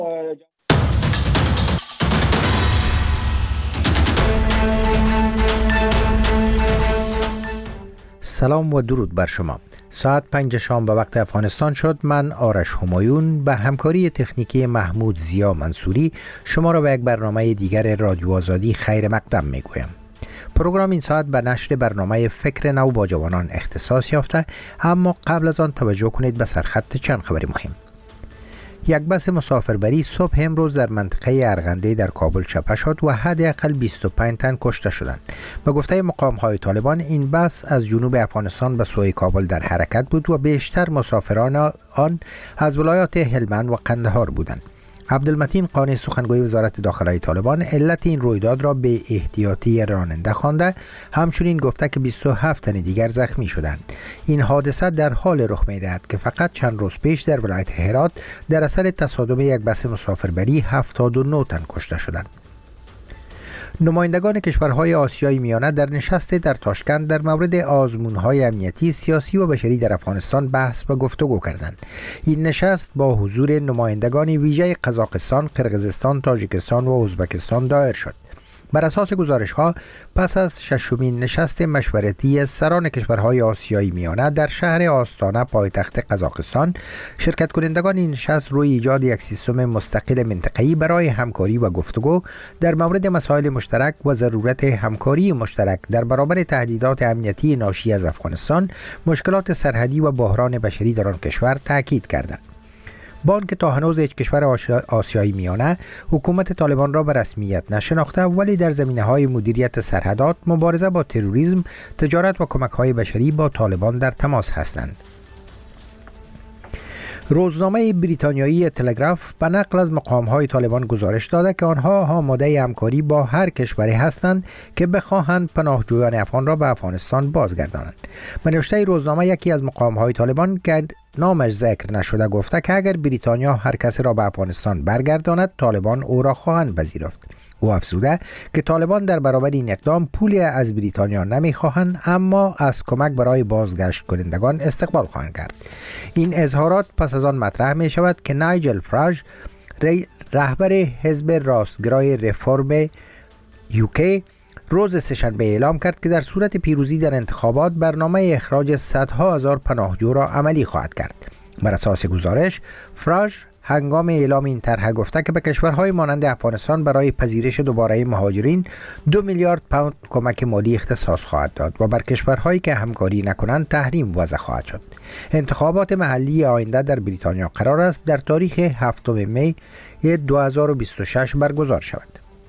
سلام و درود بر شما. ساعت 5 شام به وقت افغانستان شد. من آرش همایون به همکاری تکنیکی محمود زیا منصوری شما را به یک برنامه دیگر رادیو آزادی خیر مقدم میگویم. پروگرام این ساعت به نشر برنامه فکر نو با جوانان اختصاص یافته، اما قبل از آن توجه کنید به سرخط چند خبر مهم. یک بس مسافربری صبح امروز در منطقه ارغنده در کابل چپه شد و حداقل 25 تن کشته شدند. به گفته مقام‌های طالبان این بس از جنوب افغانستان به سوی کابل در حرکت بود و بیشتر مسافران آن از ولایات هلمند و قندهار بودند. عبدالمتین قانی سخنگوی وزارت داخلی طالبان علت این رویداد را به احتیاطی راننده خوانده، همچنین گفته که 27 تن دیگر زخمی شدند. این حادثه در حال رخ می‌دهد که فقط چند روز پیش در ولایت هرات در اثر تصادم یک بس مسافربری 79 تن کشته شدند. نمایندگان کشورهای آسیای میانه در نشست در تاشکند در مورد آزمون‌های امنیتی، سیاسی و بشری در افغانستان بحث و گفتگو کردند. این نشست با حضور نمایندگان ویژه قزاقستان، قرقیزستان، تاجیکستان و ازبکستان دایر شد. بر اساس گزارش‌ها پس از ششمین نشست مشورتی سران کشورهای آسیای میانه در شهر آستانه پایتخت قزاقستان، شرکت کنندگان این نشست روی ایجاد یک سیستم مستقل منطقه‌ای برای همکاری و گفتگو در مورد مسائل مشترک و ضرورت همکاری مشترک در برابر تهدیدات امنیتی ناشی از افغانستان، مشکلات سرحدی و بحران بشری در آن کشور تاکید کردند. با آنکه تا هنوز هیچ کشور آسیایی میانه حکومت طالبان را به رسمیت نشناخته، ولی در زمینه‌های مدیریت سرحدات، مبارزه با تروریسم، تجارت و کمک‌های بشری با طالبان در تماس هستند. روزنامه بریتانیایی تلگراف به نقل از مقام‌های طالبان گزارش داده که آنها آماده همکاری با هر کشوری هستند که بخواهند پناهجویان افغان را به افغانستان بازگردانند. به نوشته روزنامه یکی از مقام‌های طالبان که نامش ذکر نشده گفته که اگر بریتانیا هر کسی را به افغانستان برگرداند، طالبان او را خواهند پذیرفت. او افزوده که طالبان در برابر این اقدام پولی از بریتانیا نمیخواهند، اما از کمک برای بازگشت کنندگان استقبال خواهند کرد. این اظهارات پس از آن مطرح می شود که نایجل فراج، رهبر حزب راستگرای رفرم یوکی، روز سه‌شنبه اعلام کرد که در صورت پیروزی در انتخابات برنامه اخراج صدها هزار پناهجو را عملی خواهد کرد. بر اساس گزارش، فراج هنگام اعلام این طرح گفته که به کشورهای مانند افغانستان برای پذیرش دوباره مهاجرین 2 میلیارد پوند کمک مالی اختصاص خواهد داد و بر کشورهایی که همکاری نکنند تحریم وضع خواهد شد. انتخابات محلی آینده در بریتانیا قرار است در تاریخ 7 می 2026 برگزار شود.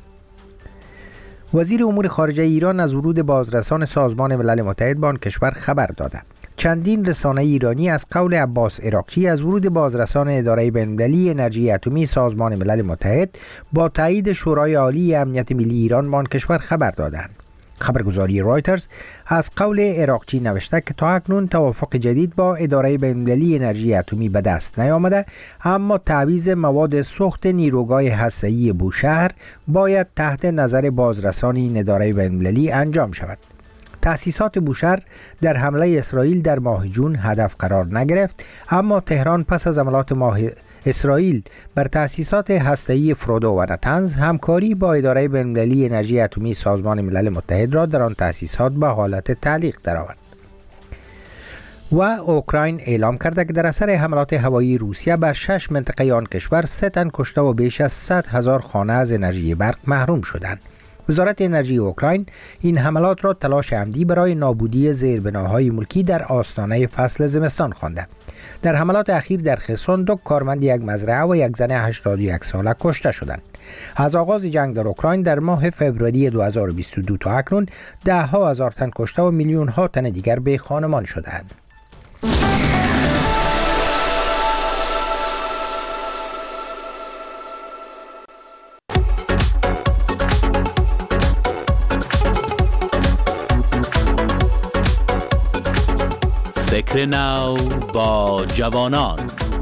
وزیر امور خارجه ایران از ورود بازرسان سازمان ملل متحد به آن کشور خبر داده. چندین رسانه ایرانی از قول عباس عراقچی از ورود بازرسان اداره بین‌المللی انرژی اتمی سازمان ملل متحد با تایید شورای عالی امنیت ملی ایران به آن کشور خبر دادند. خبرگزاری رایترز از قول عراقچی نوشته که تا اکنون توافق جدید با اداره بین‌المللی انرژی اتمی به دست نیامده، اما تعویض مواد سوخت نیروگاه هسته‌ای بوشهر باید تحت نظر بازرسان این اداره بین‌المللی انجام شود. تأسیسات بوشهر در حمله اسرائیل در ماه جون هدف قرار نگرفت، اما تهران پس از حملات اسرائیل بر تأسیسات هسته‌ای فرودو و نتنز همکاری با اداره بین‌المللی انرژی اتمی سازمان ملل متحد را در آن تأسیسات به حالت تعلیق درآورد. و اوکراین اعلام کرده که در اثر حملات هوایی روسیه بر 6 منطقه آن کشور 3 تن کشته و بیش از 100,000 خانه از انرژی برق محروم شدند. وزارت انرژی اوکراین این حملات را تلاش عمدی برای نابودی زیربناهای ملکی در آستانه فصل زمستان خوانده. در حملات اخیر در خرسون 2 کارمند یک مزرعه و یک زن 81 ساله کشته شدند. از آغاز جنگ در اوکراین در ماه فوریه 2022 تا اکنون 10,000 تن کشته و میلیون ها تن دیگر به خانمان شدند. فکر نو با جوانان.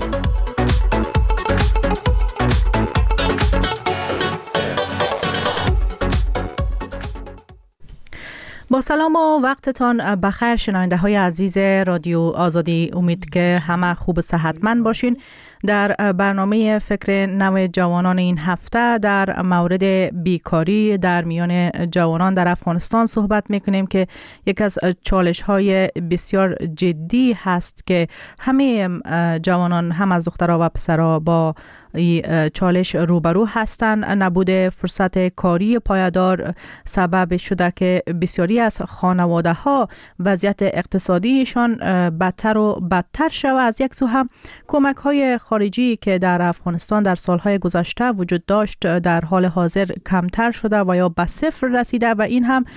با سلام و وقتتان بخیر شنونده های عزیز رادیو آزادی. امید که همه خوب و صحتمند باشین. در برنامه فکر نو جوانان این هفته در مورد بیکاری در میان جوانان در افغانستان صحبت میکنیم که یک از چالش های بسیار جدی هست که همه جوانان، هم از دخترها و پسرها، با چالش روبرو هستند. نبود فرصت کاری پایدار سبب شده که بسیاری از خانواده ها وضعیت اقتصادیشان بدتر و بدتر شود. از یک سو هم کمک های خارجی که در افغانستان در سالهای گذشته وجود داشت در حال حاضر کمتر شده و یا به صفر رسیده و این هم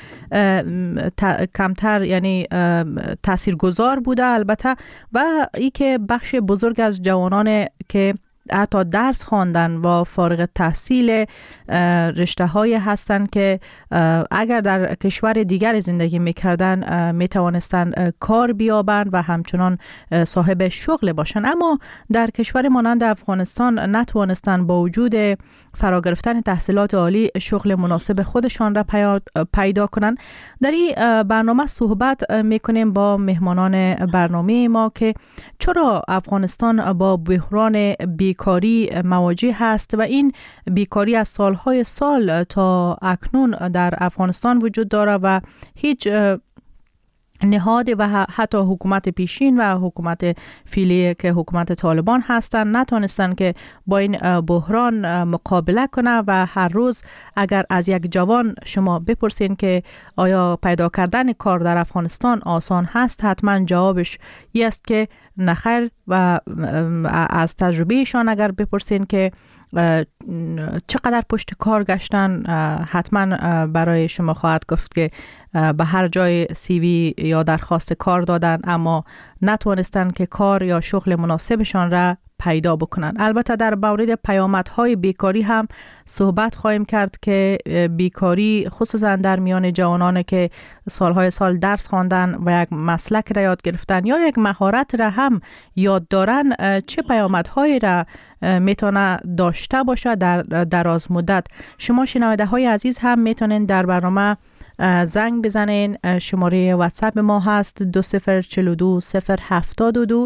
کمتر، یعنی تاثیرگذار بوده البته. و ای که بخش بزرگ از جوانان که حتی درس خواندن و فارغ التحصیل رشته های هستند که اگر در کشور دیگر زندگی میکردن میتوانستند کار بیابند و همچنان صاحب شغل باشند، اما در کشور مانند افغانستان نتوانستند با وجود فرا گرفتن تحصیلات عالی شغل مناسب خودشان را پیدا کنند. در این برنامه صحبت میکنیم با مهمانان برنامه ما که چرا افغانستان با بحران بیکاری مواجه هست و این بیکاری از سالهای سال تا اکنون در افغانستان وجود داره و هیچ نهاد و حتی حکومت پیشین و حکومت فعلی که حکومت طالبان هستند نتونستن که با این بحران مقابله کنه. و هر روز اگر از یک جوان شما بپرسین که آیا پیدا کردن کار در افغانستان آسان هست، حتما جوابش این است که نخیر. و از تجربهشان اگر بپرسین که چقدر پشت کار گشتن، حتما برای شما خواهد گفت که به هر جای CV یا درخواست کار دادن اما نتوانستن که کار یا شغل مناسبشان را پیدا بکنن. البته در مورد پیامدهای بیکاری هم صحبت خواهیم کرد که بیکاری خصوصا در میان جوانان که سالهای سال درس خواندن و یک مسلک را یاد گرفتن یا یک مهارت را هم یاد دارن چه پیامدهایی را میتونه داشته باشه در دراز مدت. شما شنونده های عزیز هم میتونین در برنامه زنگ بزنین. شماره واتساپ ما هست 2042 072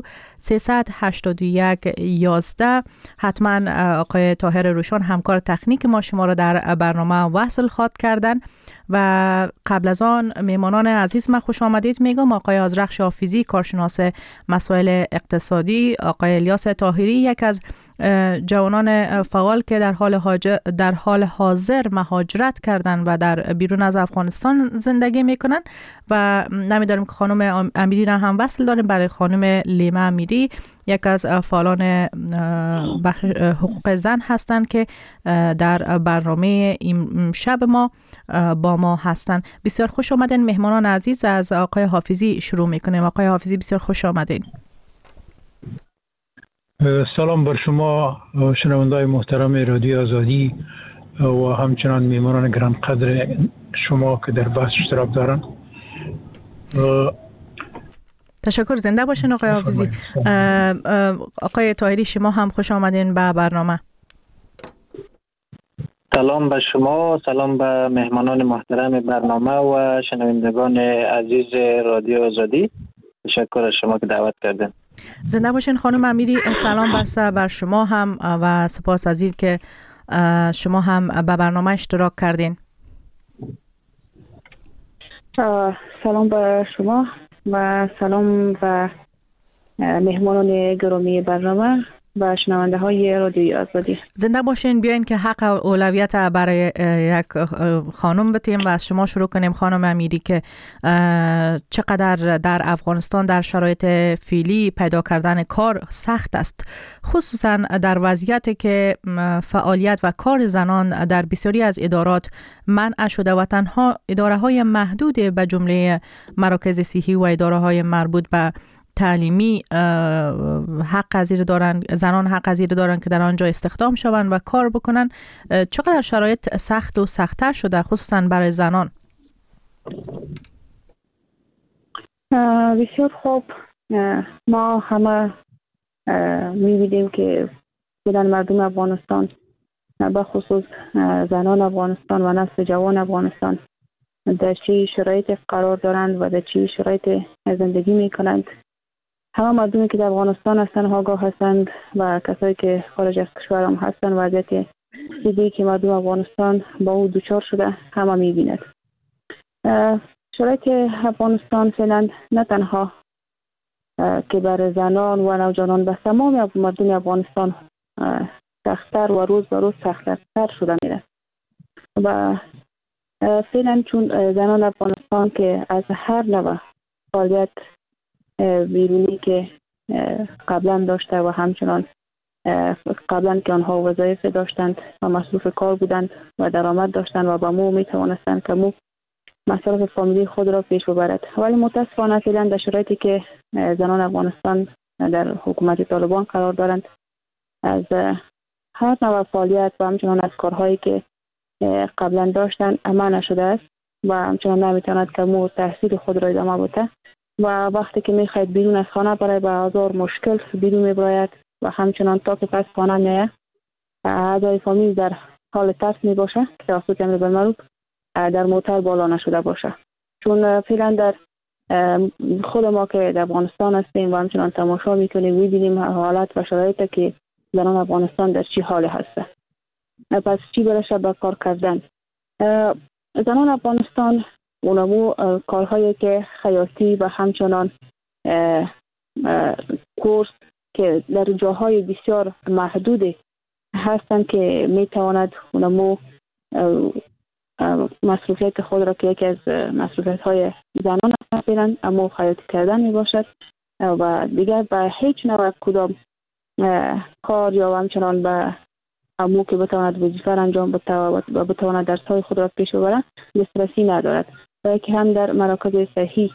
381 11. حتما آقای طاهر روشن همکار تکنیک ما شما را در برنامه وصل خواهد کردن. و قبل از آن میمانان عزیز ما خوش آمدید میگم. آقای آذرخش حافظی، کارشناس مسائل اقتصادی، آقای الیاس طاهری، یک از جوانان فعال که در حال حاضر مهاجرت کردن و در بیرون از افغانستان زندگی میکنن. و نمیداریم که خانم امیری را هم وصل داریم. برای خانم لیما امیری، یک از فعالان حقوق زن هستند که در برنامه این شب ما با ما هستند. بسیار خوش آمدین مهمانان عزیز. از آقای حافظی شروع میکنیم. آقای حافظی بسیار خوش آمدین. سلام بر شما شنونده‌های محترم رادیو آزادی و همچنان میهمانان گرانقدر شما که در بحث اشتراک دارن. تشکر، زنده باشین آقای حافظی. آقای طاهری شما هم خوش آمدین به برنامه. سلام به شما، سلام به مهمانان محترم برنامه و شنوندگان عزیز رادیو آزادی. تشکر از شما که دعوت کردین. زنده باشین خانم امیری. سلام بر شما هم و سپاس از این که شما هم به برنامه اشتراک کردین. سلام به شما و سلام به مهمانان گرامی برنامه و شنونده های رادیوی آزادی. زنده باشین. بیاین که حق اولویت برای یک خانم بتیم و از شما شروع کنیم خانم امیری که چقدر در افغانستان در شرایط فعلی پیدا کردن کار سخت است، خصوصا در وضعیتی که فعالیت و کار زنان در بسیاری از ادارات منع شده و تنها اداره های محدود به جمله مراکز صحی و اداره های مربوط به تعلیمی حق پذیر دارن، زنان حق پذیر دارن که در آنجا استخدام شوند و کار بکنن. چقدر شرایط سخت و سخت‌تر شده خصوصا برای زنان؟ بسیار خوب. ما همه می‌بینیم که بودن مردم افغانستان، به خصوص زنان افغانستان و نسل جوان افغانستان در چه شرایط قرار دارند و در چه شرایط زندگی می‌کنند. همه مردمی که در افغانستان هستند آگاه هستند و کسایی که خارج از کشور هم هستند وضعیت دیگه که مردم افغانستان با او دوچار شده همه می‌بیند. شرایط افغانستان فعلا نه تنها که بر زنان و نوجوانان به تمام مردم افغانستان سخت‌تر و روز به روز سخت‌تر شده میره و فعلا چون زنان افغانستان که از هر نوع فعالیت بیرونی که قبلا داشته و همچنان قبلا که آنها وظایف داشتند و مصروف کار بودند و درآمد داشتند و با مو می توانستند که مو مصارف فامیلی خود را پیش ببرد، ولی متاسفانه فعلا در شرایطی که زنان افغانستان در حکومت طالبان قرار دارند از هر نوع فعالیت و همچنان از کارهایی که قبلا داشتند منع نشده است و همچنان نمیتواند که مو تحصیل خود را ادامه بده و وقتی که میخواید بیرون از خانه برای به هزار مشکل بیرون میبراید و همچنان تا که پس خانه میه اعضای فامیل در حال ترس میباشه که توسط امر بالمعروف در موتر بالا نشده باشه، چون فعلا در خود ما که در افغانستان هستیم و همچنان تماشا میکنیم میبینیم حالت و شرایطی که زنان افغانستان در چی حال هسته. پس چی برشه به کار کردن؟ زنان افغانستان اونمو کارهایی که خیاطی و همچنان کورس که در جاهای بسیار محدود هستند که میتواند اونمو مصروفیت خود را که یکی از مصروفیت های زنان هستند اما خیاطی کردن می باشد و دیگر به هیچ نوع کدام کار یا همچنان به امو که بتواند وظیفه انجام و بتواند درس‌های خود را پیش ببرد دسترسی ندارد و که هم در مراکز صحی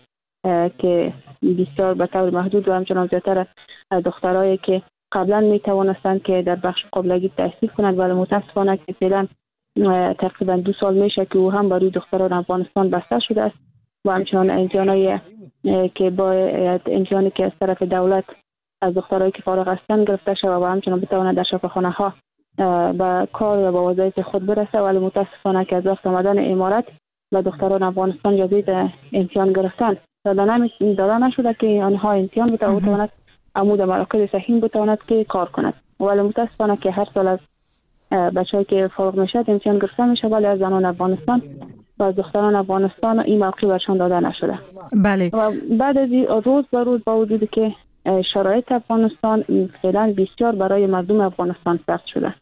که بسیار به طور محدود و همچنان زیادتر دخترایی که قبلا می توانستند که در بخش قابلگی تحصیل کنند ولی متاسفانه که فعلا تقریبا 2 سال میشه که او هم برای دختران افغانستان بسته شده است و همچنان امتحانایی که باید امتحانی که از طرف دولت از دخترایی که فارغ هستند گرفته شده و همچنان بتواند در شفاخانه ها به کار و به وظایف خود برسه، ولی متاسفانه که از وقت آمدن امارت و دختران افغانستان جزیره امتحان گرفتن داده نشده که آنها امتحان بتواند عمود مراکز صحی بتواند که کار کند، ولی متاسفانه که هر سال از بچه‌ای که فارغ میشه امتحان گرفته میشه ولی از زنان افغانستان و از دختران افغانستان این موقع برشان داده نشده. بله. و بعد از روز به روز با وجودی که شرایط افغانستان فعلا بسیار برای مردم افغانستان سخت شده.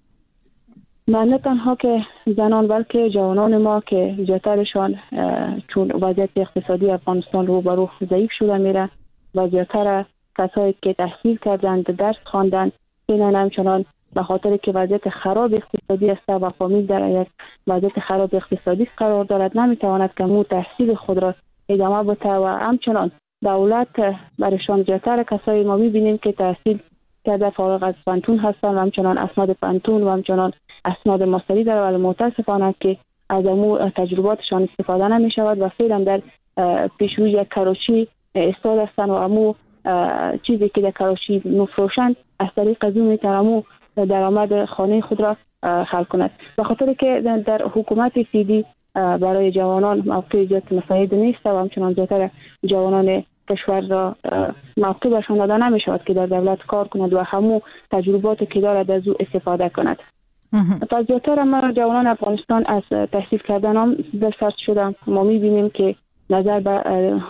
نه تنها که زنان بلکه جوانان ما که زیادترشان چون وضعیت اقتصادی افغانستان رو به رو ضعیف شده میره و زیادتر کسایی که تحصیل کردند درس خواندند فعلا همچنان به خاطر که وضعیت خراب اقتصادی است و فامیل در یک وضعیت خراب اقتصادی قرار دارد نمیتواند که مو تحصیل خود را ادامه بده و همچنان دولت برشان زیادتر کسایی ما میبینیم که تحصیل کرده فارغ از پانتون هستند و همچنان اسناد پانتون و همچنان اسناد ماستری دارند ولی متاسفانه که از امو تجرباتشان استفاده نمی شود و فعلا در پیشروی یک کراچی استاد هستند و امو چیزی که در کراچی نفروشند از طریق از اون میتونم درآمد خانه خود را حل کند. به خاطر که در حکومت سیدی برای جوانان موقع زیاد مساعد نیست و همچنان زیادتر جوانان کشور را موقع برشان داده نمی شود که در دولت کار کند و همو تجرباتی که دارد از او استفاده کند. تا زیادتر ما جوانان افغانستان از تحصیل کردن هم دلسرد شدند. ما می بینیم که نظر به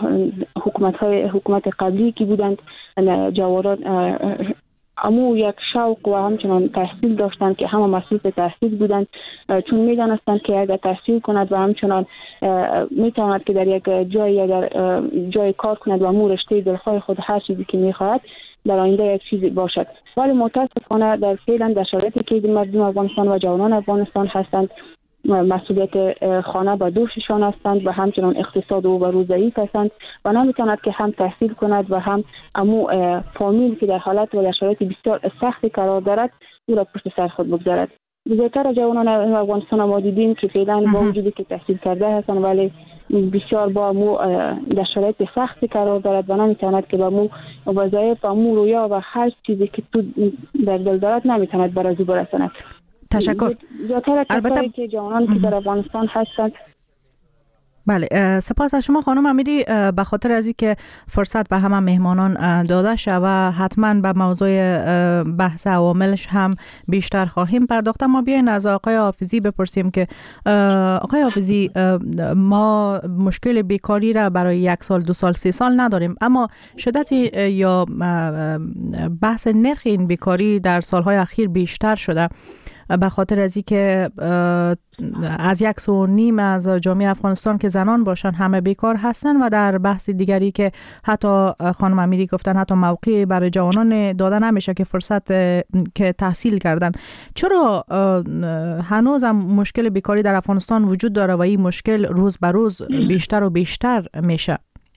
حکومت قبلی که بودند جوانان امو یک شوق و همچنان تحصیل داشتند که همه مصروف تحصیل بودند چون میدانستند که اگر تحصیل کند و همچنان میتواند که در یک جای یا در جای کار کند و امو رشته دلخواه خود هر چیزی که میخواهد در آینده یک چیزی باشد، ولی متاسفانه در فعلا در شرایطی که مردم افغانستان و جوانان افغانستان هستند مسئولیت خانه به دوششان هستند و همچنان اقتصاد او بر ضعیف هستند و نمیتواند که هم تحصیل کند و هم امو فامیل که در حالت و در شرایط بسیار سختی قرار دارد او را پشت سر خود بگذارد. زیادتر جوانان افغانستان ما دیدیم که فعلا با وجودی که تحصیل کرده هستند ولی بسیار با امو در شرایط سختی قرار دارد و نمیتواند که با امو وظایف امو رویا و هر چیزی که تو در دل دارد نمیتواند بر از او برساند. تشکر. البته که جوانان که در افغانستان هستند بله، سپاس از شما خانم امیری به خاطر از اینکه فرصت به همه مهمانان داده شد و حتما به موضوع بحث عواملش هم بیشتر خواهیم پرداخت. ما بیاین از آقای حافظی بپرسیم که آقای حافظی، ما مشکل بیکاری را برای 1 سال 2 سال 3 سال نداریم، اما شدت یا بحث نرخ این بیکاری در سالهای اخیر بیشتر شده به خاطر از اینکه از 1.5 سال از جامعه افغانستان که زنان باشن همه بیکار هستن و در بحث دیگری که حتی خانم امیری گفتن حتی موقعی برای جوانان داده نمیشه که فرصت که تحصیل کردن. چرا هنوز هم مشکل بیکاری در افغانستان وجود داره و این مشکل روز به روز بیشتر و بیشتر میشه؟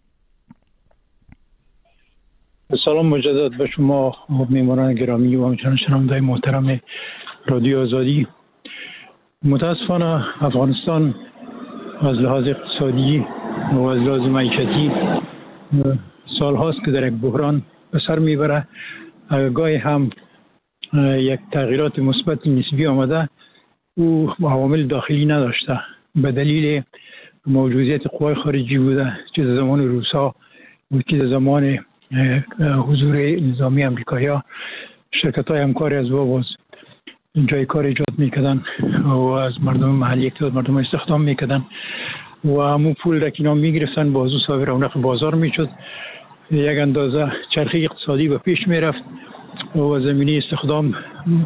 سلام مجدد به شما میهمانان گرامی و همچنین شنونده‌های محترم رادیو آزادی. متاسفانه افغانستان از لحاظ اقتصادی و از لحاظ معیشتی سال هاست که در یک بحران به سر میبره. گاهی هم یک تغییرات مثبت نسبی آمده او عوامل داخلی نداشته، به دلیل موجودیت قوای خارجی بوده، چه در زمان روسا بود که در زمان حضور نظامی امریکایی‌ها شرکت‌های همکاری از باز جای کار ایجاد میکردن و از مردم محلی اقتصاد مردم استخدام میکردن و همون پول را که اینا میگرفتن بازو صاحب رونق بازار میشد، یک اندازه چرخه اقتصادی به پیش میرفت و زمینه استخدام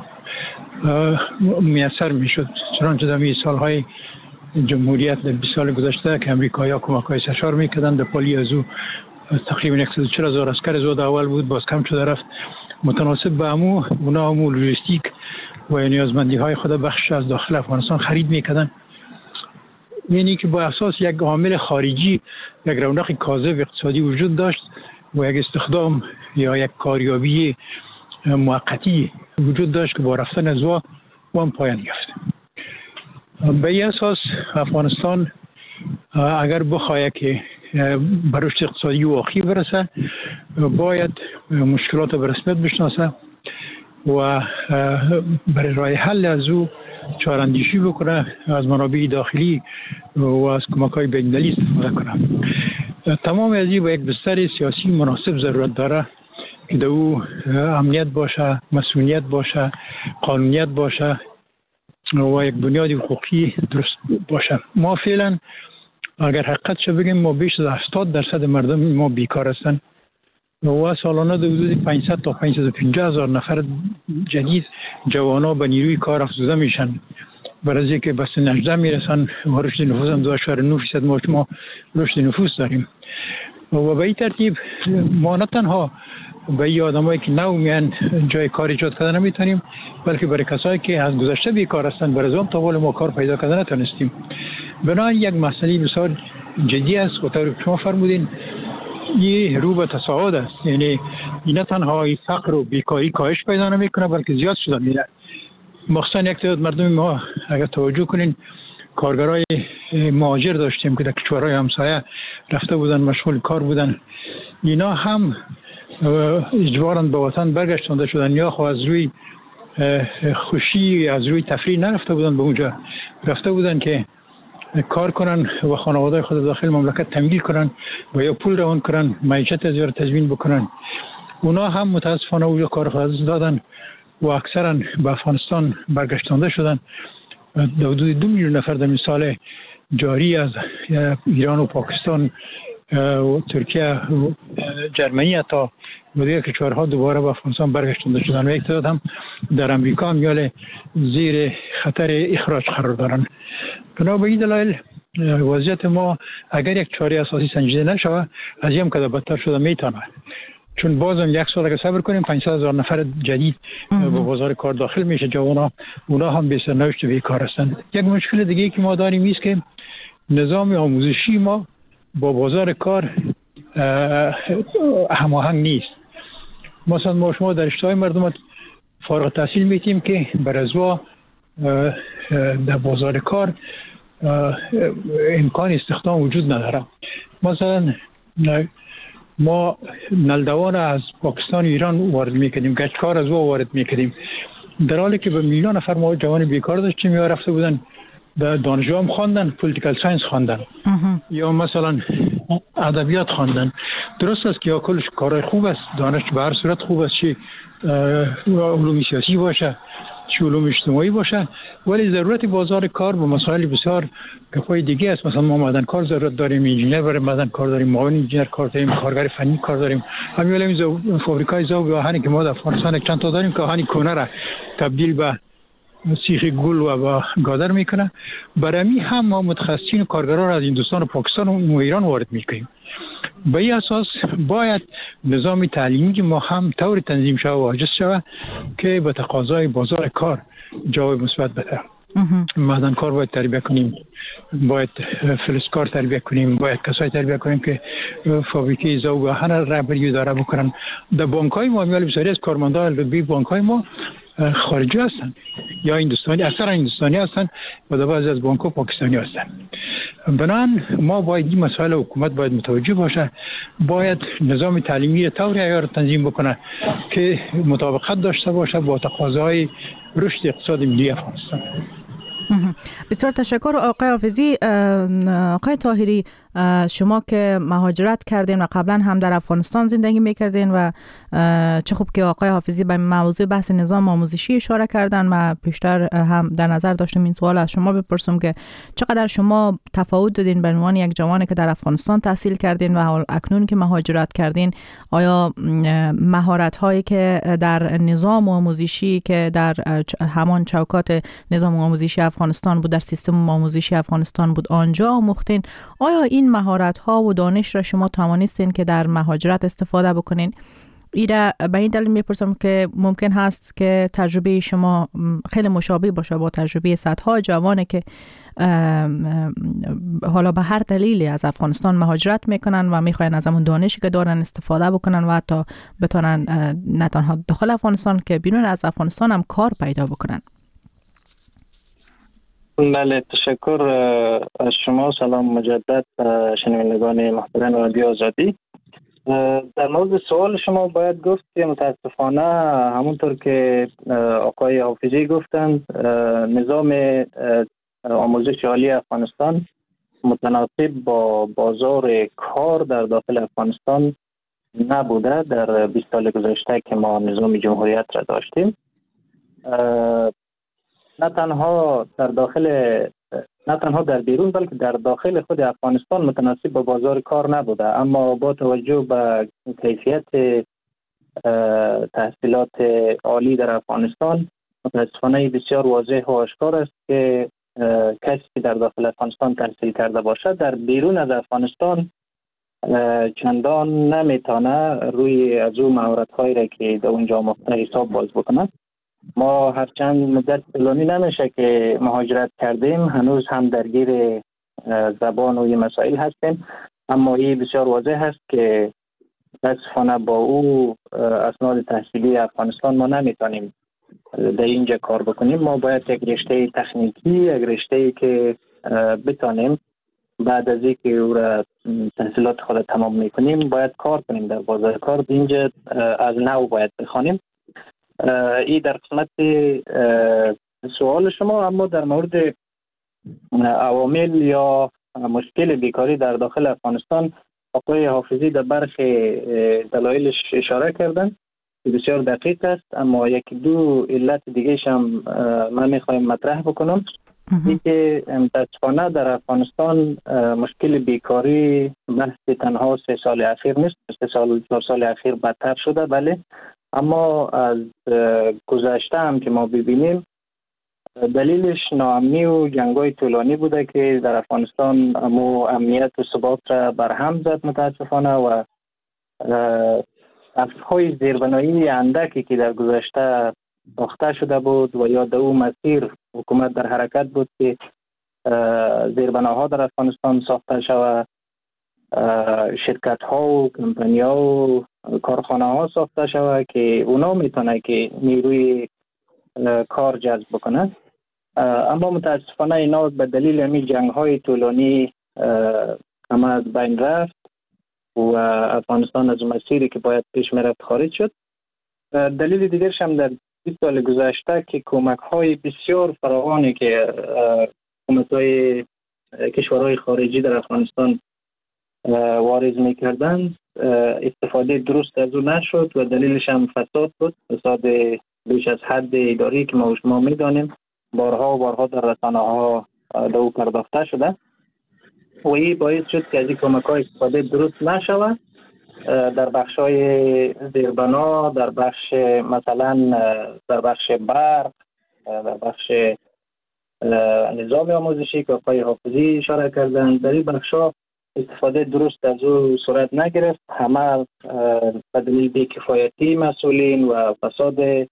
میسر میشد. چنانچه در این سالهای جمهوریت در 20 سال گذشته که امریکایی‌ها کمک‌های سرشار میکردن، در پالی از او تقریبا 140,000 عسکر از اول بود، باز کم شده رفت. متناسب به اونا لوجستیک و نیازمندی های خود بخش از داخل افغانستان خرید میکردن. یعنی که با اساس یک عامل خارجی یک رونق کاذب اقتصادی وجود داشت و یک استخدام یا یک کاریابی موقتی وجود داشت که با رفتن از وام پایان یافت. به این اساس افغانستان اگر بخواهد که به رشد اقتصادی واقعی برسه باید مشکلات به رسمیت بشناسه و برای راه حل از او چاراندیشی بکنه، از منابع داخلی و از کمک‌های بین‌المللی استفاده کنه. تمام از این با یک بستر سیاسی مناسب ضرورت داره که در او امنیت باشه، مسئولیت باشه، قانونیت باشه و یک بنیاد حقوقی درست باشه. ما فعلا اگر حقیقتش بگیم ما بیش از 70% مردم ما بیکار هستند و سالانه در حدود 500 تا 550,000 نفر جدید جوانا به نیروی کار افزوده میشن. برای اینکه به سن 18 میرسن و رشد نفوس هم 2.9% ما رشد نفوس داریم و به این ترتیب ما نه تنها به این آدمایی که نو میان جای کار ایجاد کردن نمیتونیم، بلکه برای کسایی که از گذشته بیکار هستند برای تا حال ما کار پیدا کردن نتونستیم. بنابراین یک مسئله بسیار جدی است و طور که شما فرمودین این رو به تصاعد است. یعنی این نه تنها فقر و بیکاری کاهش پیدا نمیکنه بلکه زیاد شده میره. مخصوصا یک تعداد مردم ما اگر توجه کنین کارگرای مهاجر داشتیم که در کشورهای همسایه رفته بودن مشغول کار بودن، اینا هم اجباراً به وطن برگشتانده شدن یا خو از روی خوشی از روی تفریح نرفته بودن، به اونجا رفته بودن که کار کنن و خانواده خود داخل مملکت تمویل کنن و یا پول روان کنن، معیشت از یار تضمین بکنن. اونا هم متاسفانه اونجا کار خود دادن و اکثرا به افغانستان برگشتانده شدن. در حدود 2 میلیون نفر در سال جاری از ایران و پاکستان و ترکیه و جرمنی حتی و دیگر کشورها دوباره به افغانستان برگشتانده شدن و یک تعداد هم در امریکا هم زیر خطر اخراج قرار دارن. بنا به این دلایل وضعیت ما اگر یک چاره اساسی سنجیده نشود از این هم که بدتر شده میتونه، چون بازم 1 سال اگر صبر کنیم 500,000 نفر جدید به بازار کار داخل میشه جوانا، اونا هم به سرنوشت بیکار هستند. یک مشکل دیگه که ما داریم است که نظام آموزشی ما با بازار کار هماهنگ نیست. مثلا ما شما در اشتهای مردم فارغ التحصیل میتیم که بر ازوا در بازار کار امکان استخدام وجود نداره. مثلا ما نلدوان از پاکستان و ایران وارد میکردیم، گچکار از او وارد میکردیم، در حالی که به میلیون نفر ما جوان بیکار داشتیم یا رفته بودن دانشجو هم خواندن، پولیتیکال ساینس خواندن یا مثلا ادبیات خواندن. درست است که کلش کار خوب است، دانش به هر صورت خوب است، چه علوم سیاسی باشه چه علوم اجتماعی باشه، ولی ضرورت بازار کار به مسائل بسیار گپای دیگه است. مثلا ما معدن کار ضرورت داریم، انجینر برای معدن کار داریم، معاون انجینر کار داریم، کارگر فنی کار داریم. همین فابریکای ذوب آهنی که ما در افغانستان چند تا داریم که آهن کهنه را تبدیل به سیخ گل و با گادر میکنه. برای هم ما متخصصین و کارگران را از هندوستان و پاکستان و ایران وارد میکنیم. به این اساس باید نظام تعلیمی که ما هم طور تنظیم شود و واجد شود که به تقاضای بازار کار جواب مثبت بده. معدن کار باید تربیت کنیم، باید فلزکار تربیت کنیم، باید کسایی تربیت کنیم که فابریکه ذوب آهن را رهبری اداره بکنن. در بانک‌های ما بسیاری از کارمندان به بانک‌های ما خارجی هستند یا هندوستانی، اکثرا هندوستانی هستند و در بعضی از بانک‌ها پاکستانی هستند. بنابراین ما باید این مسائل حکومت باید متوجه باشه، باید نظام تعلیمی را طوری عیار تنظیم بکنه که مطابقت داشته باشه با تقاضای رشد اقتصاد ملی افغانستان. بسیار تشکر آقای حافظی. آقای طاهری، شما که مهاجرت کردین و قبلا هم در افغانستان زندگی میکردین و چه خوب که آقای حافظی به موضوع بحث نظام آموزشی اشاره کردن، و پیشتر هم در نظر داشتم این سوال از شما بپرسم که چقدر شما تفاوت دادین به عنوان یک جوانی که در افغانستان تحصیل کردین و اکنون که مهاجرت کردین، آیا مهارت هایی که در نظام آموزشی که در همان چوکات نظام آموزشی افغانستان بود، در سیستم آموزشی افغانستان بود، آنجا آموختین، آیا این مهارت ها و دانش را شما توانستین که در مهاجرت استفاده بکنین؟ ایره به این دلیل میپرسم که ممکن هست که تجربه شما خیلی مشابه باشه با تجربه صدها جوانه که حالا به هر دلیلی از افغانستان مهاجرت میکنن و میخواین از همون دانشی که دارن استفاده بکنن و حتی بتونن نه تنها داخل افغانستان که بیرون از افغانستان هم کار پیدا بکنن. بله، تشکر از شما. سلام مجدد شنوندگان محترم رادیو آزادی. در مورد سوال شما باید گفت که متاسفانه همونطور که آقای حافظی گفتند، نظام آموزش عالی افغانستان متناسب با بازار کار در داخل افغانستان نبوده. در 20 سال گذشته که ما نظام جمهوریت را داشتیم، نه تنها در بیرون بلکه در داخل خود افغانستان متناسب با بازار کار نبوده. اما با توجه به کیفیت تحصیلات عالی در افغانستان، متاسفانه بسیار واضح و آشکار است که کسی که در داخل افغانستان تحصیل کرده باشد در بیرون از افغانستان چندان نمیتونه روی از اون مهارت‌هایی را که در اونجا آموخته حساب باز بکنه. ما هرچند مدت طولانی نمیشه که مهاجرت کردیم، هنوز هم درگیر زبان و این مسائل هستیم، اما این بسیار واضح هست که متاسفانه با او اسناد تحصیلی افغانستان ما نمیتونیم در اینجا کار بکنیم. ما باید یک رشته تکنیکی، یک رشته‌ای که بتانیم بعد از اینکه او را تحصیلات خود تمام میکنیم باید کار کنیم در بازار کار. اینجا از نو باید بخوانیم. این در قسمت سوال شما. اما در مورد عوامل یا مشکل بیکاری در داخل افغانستان، آقای حافظی در برخی دلایلش اشاره کردن که بسیار دقیق است، اما یکی دو علت دیگه هم من میخوایم مطرح بکنم. این که متاسفانه در افغانستان مشکل بیکاری بحث تنها 3 سال اخیر نیست، 4 سال اخیر بدتر شده، بله، اما از گذشته هم که ما ببینیم دلیلش ناامنی و جنگ‌های طولانی بوده که در افغانستان امنیت و ثبات را برهم زد متاسفانه، و افزهای زیربنایی اندکی که در گذشته ساخته شده بود و یا در اون مسیر حکومت در حرکت بود که زیربناها در افغانستان ساخته شود، شرکت ها و کمپانی ها و کارخانه ها ساخته شود که اونا میتونه که نیروی کار جذب بکنه. اما متاسفانه اینا به دلیل همین جنگ های طولانی همه از بین رفت و افغانستان از مسیری که باید پیش میرفت خارج شد. دلیل دیگرش هم در 20 سال گذشته که کمک های بسیار فراوانی که حکومت‌های کشورهای خارجی در افغانستان واریز می‌کردند استفاده درست از اون نشد و دلیلش هم فساد بود، فساد بیش از حد اداری که ما و شما می‌دانیم بارها و بارها در رسانه‌ها به او پرداخته شده و این باعث شد که از این کمک‌ها استفاده درست نشود در بخش‌های زیربنا، در بخش مثلا در بخش برق، در بخش نظام آموزشی که آقای حافظی اشاره کردند، در این بخش‌ها استفاده درست از او صورت نگرفت. همه به دلیل بی‌کفایتی مسئولین و فساد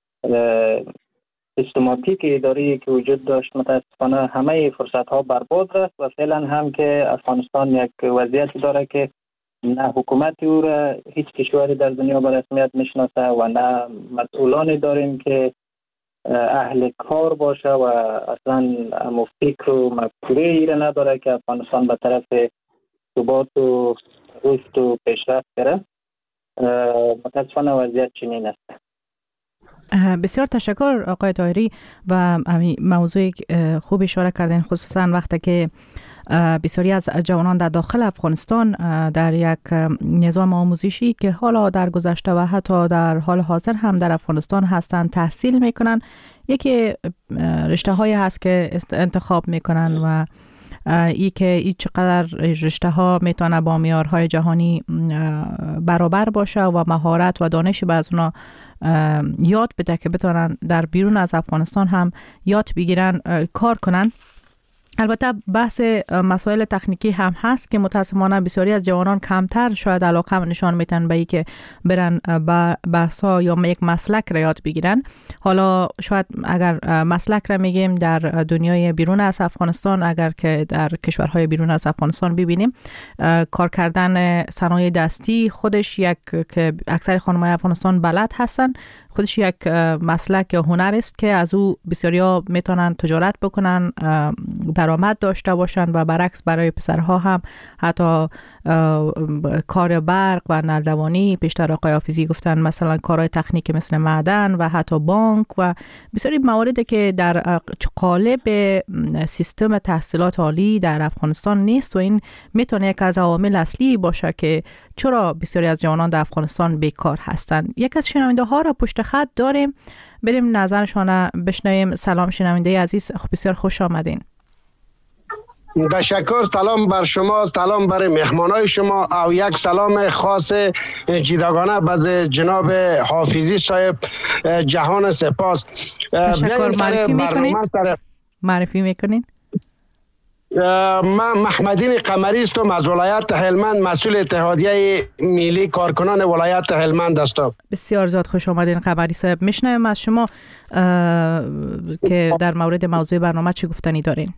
سیستماتیک اداری که وجود داشت متاسفانه همه فرصت‌ها برباد رفت و فعلا هم که افغانستان یک وضعیتی داره که نه حکومت او را هیچ کشوری در دنیا به رسمیت میشناسه و نه مسئولانی داریم که اهل کار باشه و اصلا فکر و مفکوره ای را نداره که افغانستان به طرف ثبات و رشد و پیشرفت بره. متاسفانه وضعیت چنین است. بسیار تشکر آقای طاهری و موضوع خوب اشاره کردین، خصوصا وقتی که بسیاری از جوانان در داخل افغانستان در یک نظام آموزشی که حالا در گذشته و حتی در حال حاضر هم در افغانستان هستند تحصیل میکنن، یکی رشته هایی هست که انتخاب میکنن و ای که ای چقدر رشته ها میتونه با معیارهای جهانی برابر باشه و مهارت و دانشی به از اونا یاد بده که بتونن در بیرون از افغانستان هم یاد بگیرن، کار کنن. البته بحث مسائل تکنیکی هم هست که متاسفانه بسیاری از جوانان کمتر شاید علاقه نشان میتن به اینکه برن بحثا یا یک مسلک را یاد بگیرن. حالا شاید اگر مسلک را میگیم در دنیای بیرون از افغانستان، اگر که در کشورهای بیرون از افغانستان ببینیم، کار کردن صنایع دستی خودش یک که اکثر خانم‌های افغانستان بلد هستن، خودش یک مسلک یا هنر است که از او بسیاریا میتونن تجارت بکنن، درآمد داشته باشن و برعکس برای پسرها هم حتی کار برق و نلدوانی، پیشتر آقای حافظی گفتن مثلا کارهای تکنیکی مثل معدن و حتی بانک و بسیاری مواردی که در قالب سیستم تحصیلات عالی در افغانستان نیست و این میتونه یک از عوامل اصلی باشه که چرا بسیاری از جوانان در افغانستان بیکار هستند. یک از شنونده ها را پشت خط داریم، بریم نظرشان بشنویم. سلام شنونده عزیز، بسیار خوش آمدین. تشکر، سلام بر شما، سلام برای مهمانای شما او یک سلام خاص جداگانه به جناب حافظی صاحب. جهان سپاس. تشکر. معرفی میکنین؟ من محمدین قمری هستم از ولایت هلمند، مسئول اتحادیه ملی کارکنان ولایت هلمند هستم. بسیار زیاد خوش آمدین قمری صاحب. میشنویم از شما که در مورد موضوع برنامه چی گفتنی دارین؟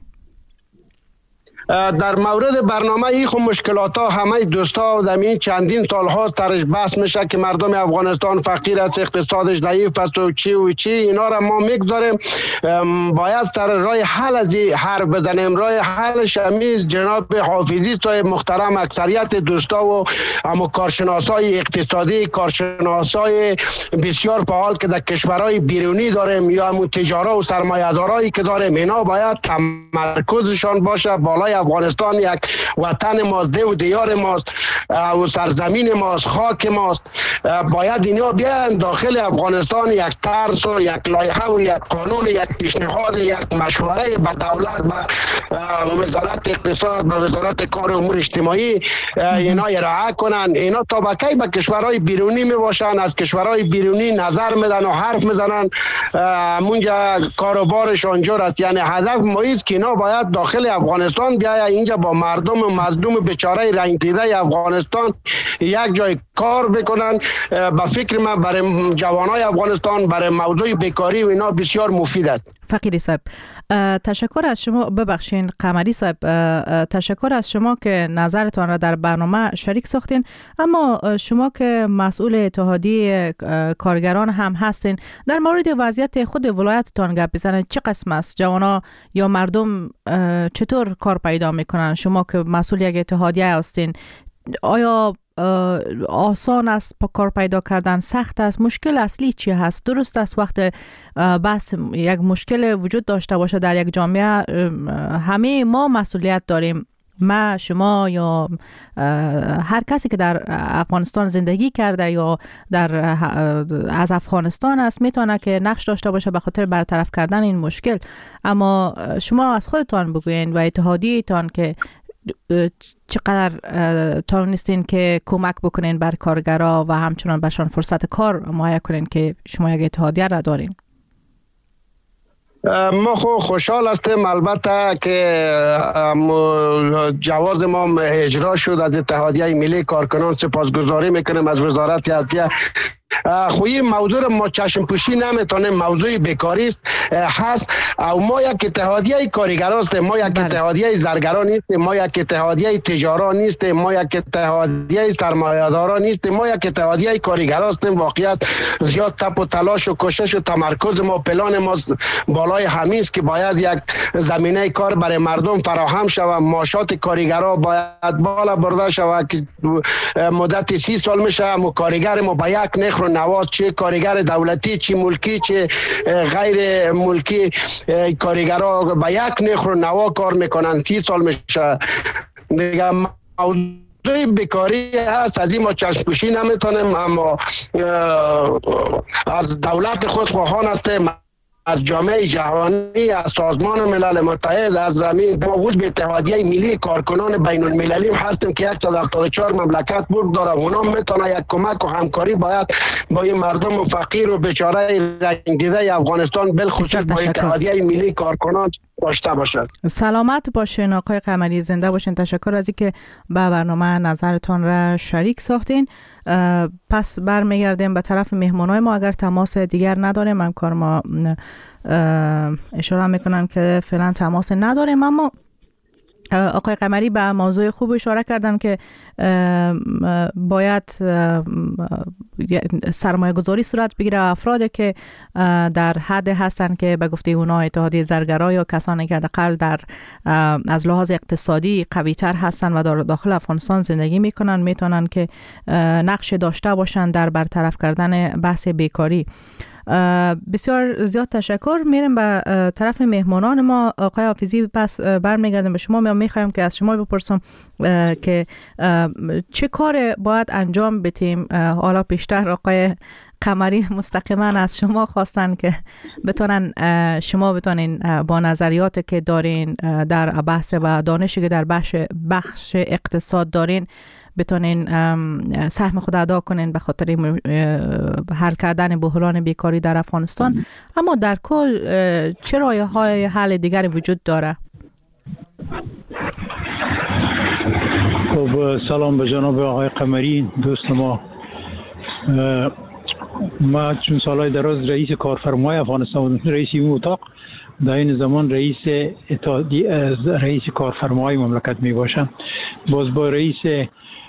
در مورد برنامه این خو مشکلات ها همه دوستا و دمین چندین سال ها سرش بحث میشه که مردم افغانستان فقیر است، اقتصادش ضعیف است و چی اینا را ما میگذاریم. باید سر راه حل از این حرف بزنیم. راه حلش همیز جناب حافظی صاحب محترم، اکثریت دوستا و اما کارشناسای اقتصادی، کارشناسای بسیار فعال که در کشورهای بیرونی داریم یا همون تجارا و سرمایه‌دارایی که داریم، اینا باید تمرکزشان باشه بالای افغانستان. یک وطن ماست، ده و دیار ماست و سرزمین ماست، خاک ماست. باید اینا بیان داخل افغانستان یک طرز و یک لایحه و یک قانون، یک پیشنهاد، یک مشوره به دولت و وزارت اقتصاد و وزارت کار و امور اجتماعی اینا ارائه کنن. اینا تا به کی به کشورهای بیرونی می باشن، از کشورهای بیرونی نظر میدن و حرف میزنن، اونجا کاروبارش آنجور است. یعنی هدف ما است که اینا باید داخل افغانستان بیاید اینجا با مردم مظلوم بیچاره رنگ دیده افغانستان یک جای کار بکنن. به فکر من برای جوانای افغانستان برای موضوع بیکاری و اینا بسیار مفید است. فقیری صاحب تشکر از شما. ببخشین قمری صاحب، تشکر از شما که نظرتان را در برنامه شریک ساختین. اما شما که مسئول اتحادیه کارگران هم هستین، در مورد وضعیت خود ولایتتان گپ بزنید. چه قسم است؟ جوانا یا مردم چطور کار پیدا میکنن؟ شما که مسئول یک اتحادیه هستین، آیا آسان است کار پیدا کردن، سخت است؟ مشکل اصلی چی هست؟ درست است وقت بس یک مشکل وجود داشته باشه در یک جامعه، همه ما مسئولیت داریم، ما، شما یا هر کسی که در افغانستان زندگی کرده یا از افغانستان است میتونه که نقش داشته باشه به خاطر برطرف کردن این مشکل. اما شما از خودتان بگوین و اتحادیه‌تان که چقدر توانستین که کمک بکنین بر کارگرها و همچنان برشان فرصت کار مهیا کنین که شما یک اتحادیه را دارین؟ ما خوشحال هستیم البته که جواز ما اجرا شد از اتحادیه ملی کارکنان. سپاسگزاری میکنیم از وزارت عدلیه. خوی موضوع ما چشم پوشی نمیتونیم، موضوع بیکاری است هست او ما یک اتحادیه کارگران هستیم، ما یک اتحادیه زرگران نیستیم، ما یک اتحادیه تجاران نیستیم، ما یک اتحادیه سرمایه‌داران نیستیم، ما یک اتحادیه کارگران هستیم. واقعیت زیاد تپ و تلاش و کوشش و تمرکز ما پلان ما بالای همین است که باید یک زمینه کار برای مردم فراهم شود، معاشات کارگرها باید بالا برده شود که مدت 30 سال میشه ما کارگر ما با یک نخ و نواز، چه کارگر دولتی چه ملکی چه غیر ملکی کارگرها با یک نخ و نوا کار میکنن. 30 سال میشه دیگه. موضوع بیکاری هست، از این ما چشم پوشی نمیتونیم، اما از دولت خود خواهان هستیم، از جامعه جهانی، از سازمان ملل متحد، از زمین دوست به اتحادیه ملی کارکنان بین المللی هستیم که 174 مملکت برد داره. اونا میتونه یک کمک و همکاری باید با این مردم فقیر و بیچاره رنج دیده افغانستان بالخصوص با اتحادیه ملی کارکنان داشته باشد. سلامت باشین آقای قمری، زنده باشین. تشکر از اینکه به برنامه نظرتان را شریک ساختین. پس برمیگردیم به طرف مهمانای ما. اگر تماس دیگر نداریم، همکار ما اشاره میکنن که فعلا تماس نداریم، اما آقای قمری به موضوع خوب اشاره کردن که باید سرمایه گذاری صورت بگیره. افرادی که در حد هستن که به گفته اونا اتحادیه زرگرا یا کسانی که حداقل در از لحاظ اقتصادی قوی تر هستن و در داخل افغانستان زندگی میکنن، میتونن که نقش داشته باشن در برطرف کردن بحث بیکاری. بسیار زیاد تشکر. میریم به طرف مهمانان ما. آقای حافظی، پس برمیگردیم به شما. میخوایم که از شما بپرسم که چه کار باید انجام بدیم. حالا پیشتر آقای قمری مستقیما از شما خواستن که شما بتونین با نظریاتی که دارین در بحث و دانشی که در بخش اقتصاد دارین بتونین سهم خود ادا کنین به خاطر حل کردن بحران بیکاری در افغانستان. اما در کل چه راه‌های حل دیگری وجود داره؟ خب، سلام به جناب آقای قمری دوست ما. ما چون سالهای دراز رئیس کارفرمای افغانستان بودم، رئیس این اتاق، در این زمان رئیس کارفرمای مملکت می باشم. باز با رئیس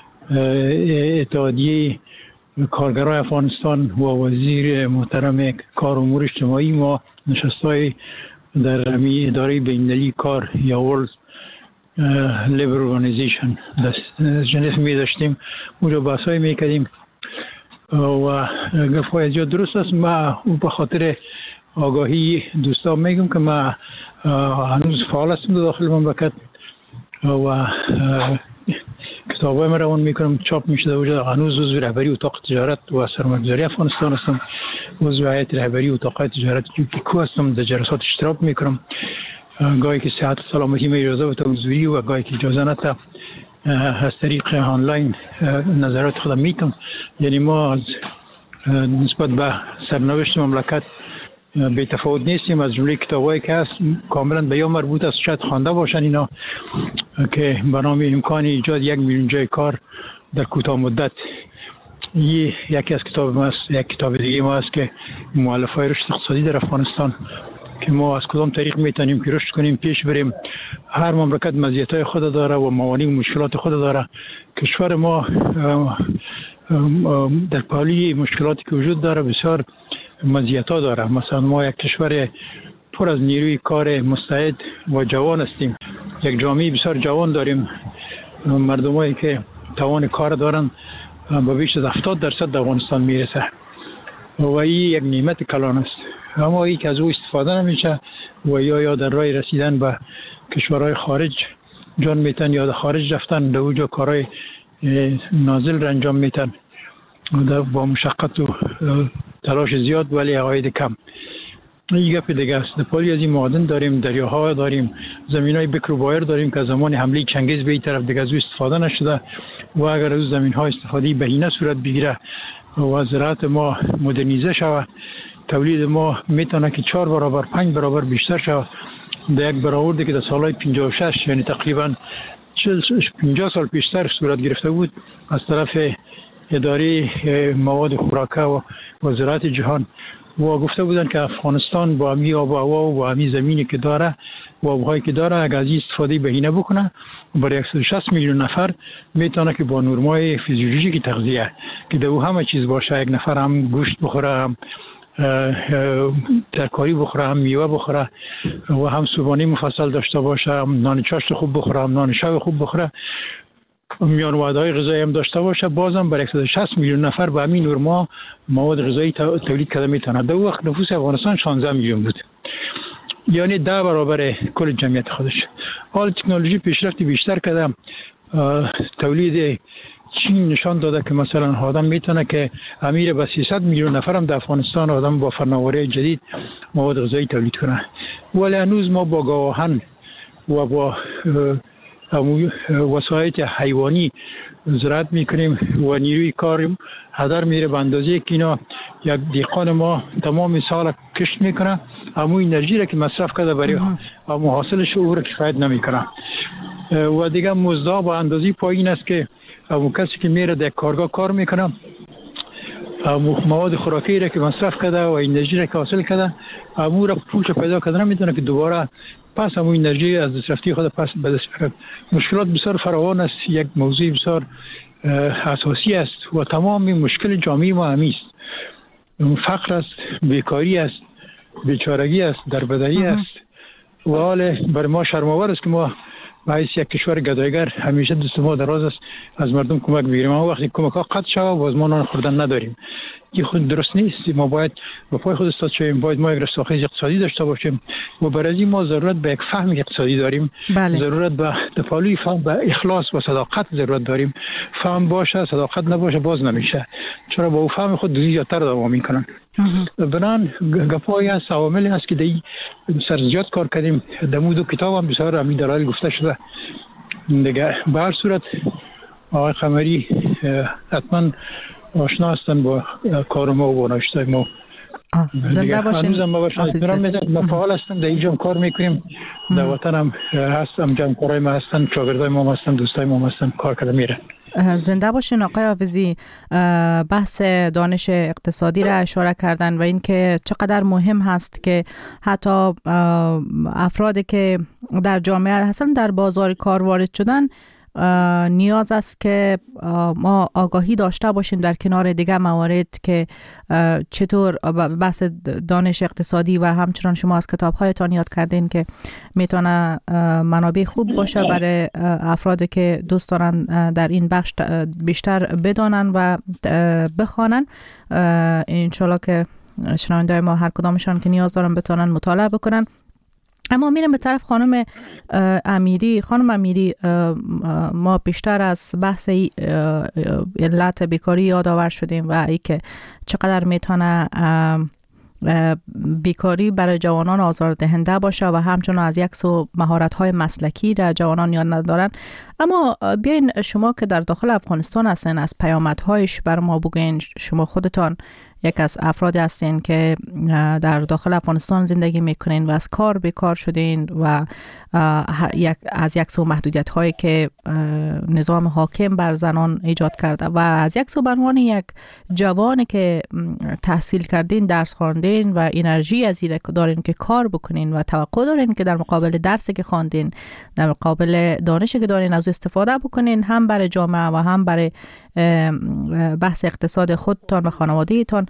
اتحادیه کارگرای افغانستان و وزیر محترم کار و امور اجتماعی ما نشستای در اداره بین‌المللی کار یا World Labor Organization جنس می داشتیم. اونجا بحثایی می کردیم و گفت‌های زیاد درست است. ما به خاطر آگاهی دوستان میگم که ما هنوز فعال هستم داخل مملکت و کتابای ما روان میکنم، چاپ میشه در وجود. هنوز عضو رهبری اتاق تجارت و سرمایه‌گذاری افغانستان هستم، عضو هیئت رهبری اتاق تجارت کیکو هستم، در جلسات اشتراک میکنم. گاهی که صحت و سلامتی می اجازه بده حضوری و گاهی که اجازه نده از طریق آنلاین نظرات خودم میتونم. یعنی ما نسبت به سرنوشت مملکت به تفاوت نیستیم. از جمله کتابایی که هست کاملا به یا مربوط است، شاید خوانده باشن اینا، که به نام امکان ایجاد 1 میلیون جای کار در کوتاه مدت. یکی از کتاب ما است. یک کتاب دیگه ما است که مؤلفه‌های رشد اقتصادی در افغانستان، که ما از کدام طریق میتونیم که رشد کنیم، پیش بریم. هر مملکت مزیت‌های خود داره و موانع و مشکلات خود داره. کشور ما در پالی مشکلاتی که وجود داره بسیار مزیت‌ها داره. مثلا ما یک کشور پر از نیروی کار مستعد و جوان هستیم. یک جامعه بسیار جوان داریم. مردمایی که توان کار دارن به بیش از 70% در افغانستان میرسه و این یک نعمت کلان است، اما این که از او استفاده نمیشه و یا در راه رسیدن به کشورهای خارج جان میتن یا در خارج رفتن در اونجا کارهای نازل را انجام میتن با مشقت و تلاش زیاد ولی عواید کم. این گپ دیگه است. در پالی از این معادن داریم، دریاها داریم، زمینای بکر و بایر داریم که زمان حمله چنگیز به این طرف دیگه از او استفاده نشده و اگر از زمین ها استفاده بهینه صورت بگیره و زراعت ما مدرنیزه شود، تولید ما میتونه که 4 برابر 5 برابر بیشتر شود. در یک برآورده که در سالهای 56 یعنی تقریبا 50 سال پیشتر صورت گرفته بود از طرف اداره مواد خوراکه و زراعت جهان و گفته بودن که افغانستان با همی آب و هوا و با همی زمینی که داره و آبهایی که داره اگر از این استفاده بهینه بکنه برای 160 میلیون نفر میتونه که با نرمای فیزیولوژیک تغذیه که در او همه چیز باشه، یک نفر هم گوشت بخوره، هم ترکاری بخوره، هم میوه بخوره و هم صبحانه مفصل داشته باشه، هم نان چاشت خوب بخوره، هم نان شب خوب بخوره، میان وعده‌های غذایی هم داشته باشه، بازم برای 160 میلیون نفر به همین نرما مواد غذایی تولید کرده میتونه. در وقت نفوس افغانستان 16 میلیون بود، یعنی 10 برابر کل جمعیت خودش. حال تکنولوژی پیشرفت بیشتر کرده، تولید چین نشان داده که مثلا آدم میتونه که امیر به 300 میلیون نفر هم در افغانستان آدم با فناوری جدید مواد غذایی تولید کنه، ولی هنوز ما با گاوهن و با وسایل حیوانی زراعت میکنیم و نیروی کار هدر میره به اندازه که اینا یک دهقان ما تمام سال کشت میکنه، اما انرژی را که مصرف کرده برای محاصلش او را کفایت نمیکنه و دیگه مزد با اندازه پایین است که کسی که میره در کارگاه کار میکنه مواد خوراکی را که مصرف کرده و انرژی را که حاصل کرده امور را پولش پیدا کرده نمیتونه که دوباره پس همون انرژی از دست رفتی خود پس به دست بیاره. مشکلات بسیار فراوان است، یک موضوع بسیار اساسی است و تمام مشکل جامعه ما همی است. فقر است، بیکاری است، بیچارگی است، دربدری است و حال برای ما شرم‌آور است که ما به حیث یک کشور گدایگر همیشه دست ما دراز است از مردم کمک بگیریم، اما وقتی کمک ها قطع شود باز ما نان خوردن نداریم. این خود درست نیست. ما باید به پای خود استاد شویم، باید ما یک رستاخیز اقتصادی داشته باشیم و برای این ما ضرورت به یک فهم اقتصادی داریم. بله. ضرورت به تفاعلی فهم، به اخلاص و صداقت ضرورت داریم. فهم باشه صداقت نباشه باز نمیشه، چرا با او فهم خود زیادتر دوام میکنن. بنان گپایی هست، عواملی هست که دی سر زیاد کار کردیم. در دو کتاب هم بسیار همین دلایل گفته شده دیگه. به هر صورت آقای قمری حتما آشنا هستن با کار ما و نوشته ما. زنده باشین. هنوزم ما فعال هستم، در اینجا کار میکنیم، در وطن هم هستم، جمع‌کارای ما هستن، شاگردای ما هستن، دوستای ما هستن، کار کرده میره. زنده باشین آقای حافظی. بحث دانش اقتصادی را اشاره کردن و اینکه چقدر مهم هست که حتی افرادی که در جامعه هستن در بازار کار وارد شدن نیاز است که ما آگاهی داشته باشیم در کنار دیگر موارد که چطور بحث دانش اقتصادی و همچنان شما از کتاب‌هایتان یاد کردین که میتونه منابع خوب باشه برای افرادی که دوست دارن در این بخش بیشتر بدانن و بخوانن. انشالله که شنونده‌های ما هر کدامشان که نیاز دارن بتونن مطالعه بکنن. اما میرم به طرف خانم امیری. خانم امیری، ما بیشتر از بحث علت بیکاری یادآور شدیم و ای که چقدر میتونه بیکاری برای جوانان آزاردهنده باشه و همچنان از یک سو مهارت‌های مسلکی را جوانان یاد ندارن. اما بیاین شما که در داخل افغانستان هستین از پیامدهایش بر ما بگوین. شما خودتان یک از افرادی هستین که در داخل افغانستان زندگی میکنین و از کار بیکار شدین و از یک سو محدودیت هایی که نظام حاکم بر زنان ایجاد کرده و از یک سو به عنوان یک جوانی که تحصیل کردین، درس خواندین و انرژی از این دارین که کار بکنین و توقع دارین که در مقابل درسی که خواندین، در مقابل دانشی که دارین از استفاده بکنین، هم برای جامعه و هم برای بحث اقتصاد خودتان و خانواده‌تان.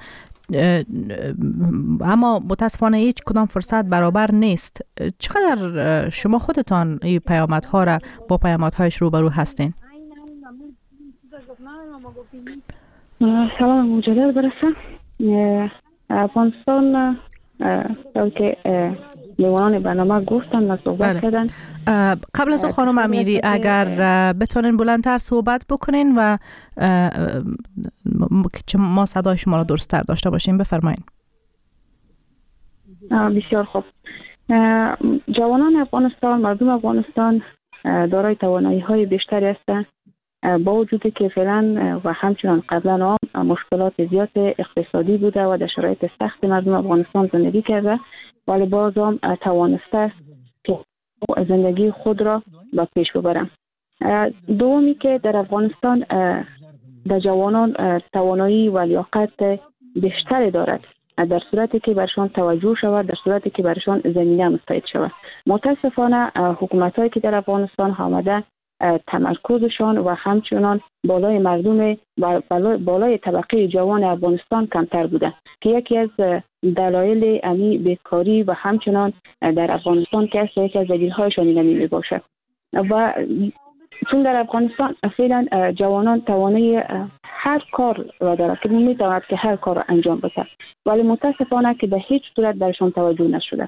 اما متاسفانه هیچ کدام فرصت برابر نیست. چقدر شما خودتان این پیامدها را با پیامدهایش روبرو هستین؟ سلام مجدد برسه. افغانستان که میوانان برنامه گفتن و صحبت کردن. قبل از خانم امیری اگر بتونین بلندتر صحبت بکنین و ما صدای شما را درست‌تر داشته باشیم بفرمایین. بسیار خوب. جوانان افغانستان، مردم افغانستان دارای توانایی‌های بیشتری هستند، با وجودی که فعلا و همچنان قبلا هم مشکلات زیاد اقتصادی بوده و در شرایط سخت مردم افغانستان زندگی کرده، ولی باز هم توانسته که زندگی خود را به پیش ببرند. دومی که در افغانستان در جوانان توانایی و لیاقت بیشتری دارد در صورتی که برشان توجه شود، در صورتی که برشان زمینه مساعد شود. متاسفانه حکومت‌هایی که در افغانستان آمده تمرکزشان و همچنان بالای مردم و بالای طبقه جوان افغانستان کمتر بوده که یکی از دلایل بیکاری و همچنان در افغانستان که یکی از دلیل‌هایشان می باشد. و چون در افغانستان فعلا جوانان توانایی هر کار را دارد که می‌تواند که هر کار را انجام بده، ولی متاسفانه که به هیچ صورت برشان توجه نشده،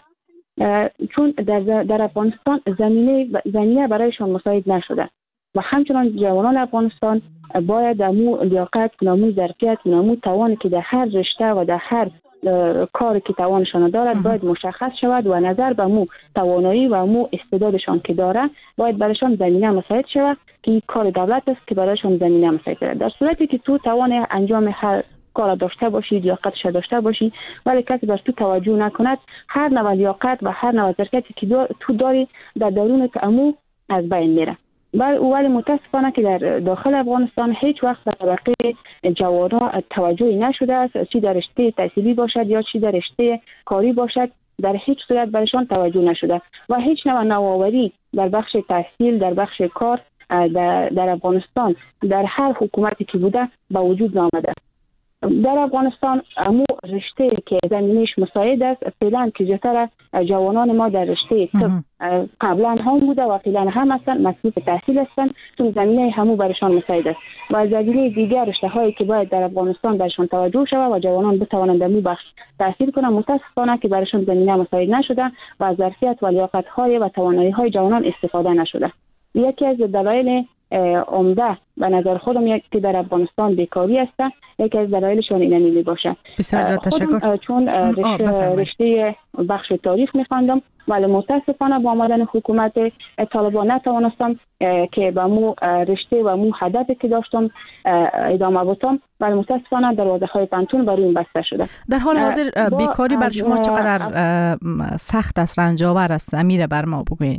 چون در افغانستان زمینه برایشان مساعد نشده و همچنان جوانان افغانستان باید امو لیاقت، امو ظرفیت، امو توانی که در هر رشته و در هر کاری که توانشان دارد باید مشخص شود و نظر به امو توانایی و امو استعدادشان که دارد باید برایشان زمینه مساعد شود که کار دولت است که برایشان زمینه مساعد شود. در صورتی که تو توان انجام هر کار داشته باشی، لیاقتش داشته باشی، ولی کسی بر تو توجه نکند، هر نوع لیاقت و هر نوع ظرفیتی که تو داری در درون امو از بین میره. ولی متاسفانه که در داخل افغانستان هیچ وقت در طبقه جوانان توجهی نشده است، چی در رشته تحصیلی باشد یا چی در رشته کاری باشد، در هیچ صورت برشان توجه نشده و هیچ نوع نوآوری در بخش تحصیل، در بخش کار در افغانستان در هر حکومتی که بوده با وجود نآمده. در افغانستان امو رشته که زمینش مساعد است فعلا که زیاتر جوانان ما در رشته قبلا هم بوده و فعلا هم هستند، مصروف تحصیل هستند، چون زمینه همو برشان مساعد است و زمینه دیگر رشته هایی که باید در افغانستان برشان توجه شود و جوانان بتوانند امو بخش تحصیل کنند، متاسفانه که برشان زمینه مساعد نشده و از ظرفیت و لیاقت های و توانایی های جوانان استفاده نشده. یکی از دلایل عمده به نظر خودم که در افغانستان بیکاری است، یکی از دلایلشون اینه می باشه. بسیار زیاد تشکر. چون رشته بخش تاریخ می‌خواندم ولی متاسفانه با آمدن حکومت طالبان نتوانستم که با مو رشته و مو هدفی که داشتم ادامه بدم، ولی متاسفانه دروازه‌های پانتون برای این بسته شده. در حال حاضر بیکاری بر شما چقدر سخت است، رنج‌آور است؟ امیر بر ما بگویید.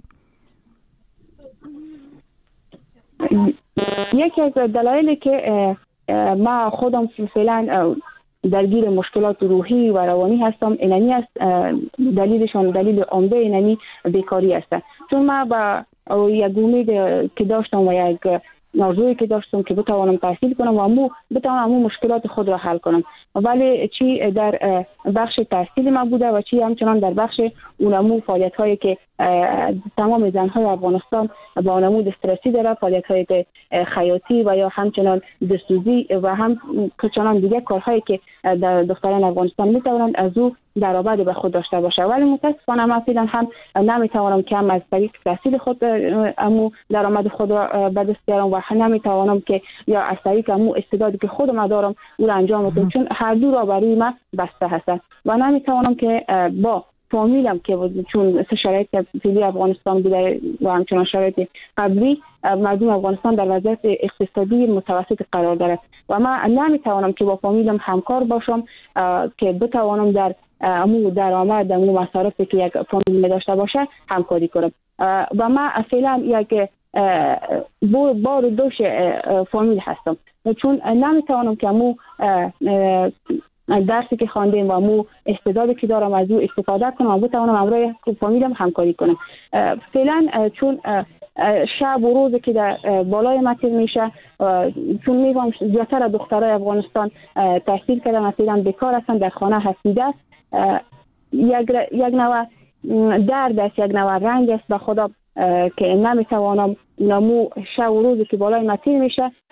یکی از دلایلی که ما خودم فعلا درگیر مشکلات روحی و روانی هستم اینمی است، دلیل عمده اینمی بیکاری است. چون ما با یک امید که داشتم و یک آرزویی که داشتم که بتوانم تحصیل کنم و بتوانم مشکلات خود را حل کنم، ولی چی در بخش تحصیل ما بوده و چی همچنان در بخش اونمو فعالیت هایی که تمام زنهای افغانستان با اونمو استرسی داره، فعالیت های خیاطی و یا همچنان دستوزی و همچنان دیگه کارهایی که در دختران افغانستان میتونند از او درآمد به خود داشته باشه، ولی متاسفانه من فعلا هم نمیتوانم که هم از طریق تحصیل خود امو درآمد خود را به دست بیارم و نمیتوانم که یا از طریق امو استعدادی که خودم دارم او را انجام بدم، چون هر دو را برای من بسته هست و نمیتوانم که با فامیلم که چون شرایط فعلی افغانستان بوده و همچنان شرایط قبلی مردم افغانستان در وضعیت اقتصادی متوسط قرار دارد و من نمیتوانم که با فامیلم همکار باشم که بتوانم در امو درآمد امو مصارفی که یک فامیل داشته باشه همکاری کنم و من فعلا یک بار دوش فامیل هستم، چون نمیتوانم که امو درسی که خواندیم و مو استعدادی که دارم از او استفاده کنم و بتوانم همراه فامیلم همکاری کنم. فعلا چون شب و روزی که در بالای مطل میشه، چون میگم زیادتر دخترای افغانستان تحصیل کردن اصلا بیکار هستن، در خانه هستیده است، یک نوع درد است، یک نوع رنج است به خدا که نمیتوانم نمو شب و روزی که بالای مطل میشه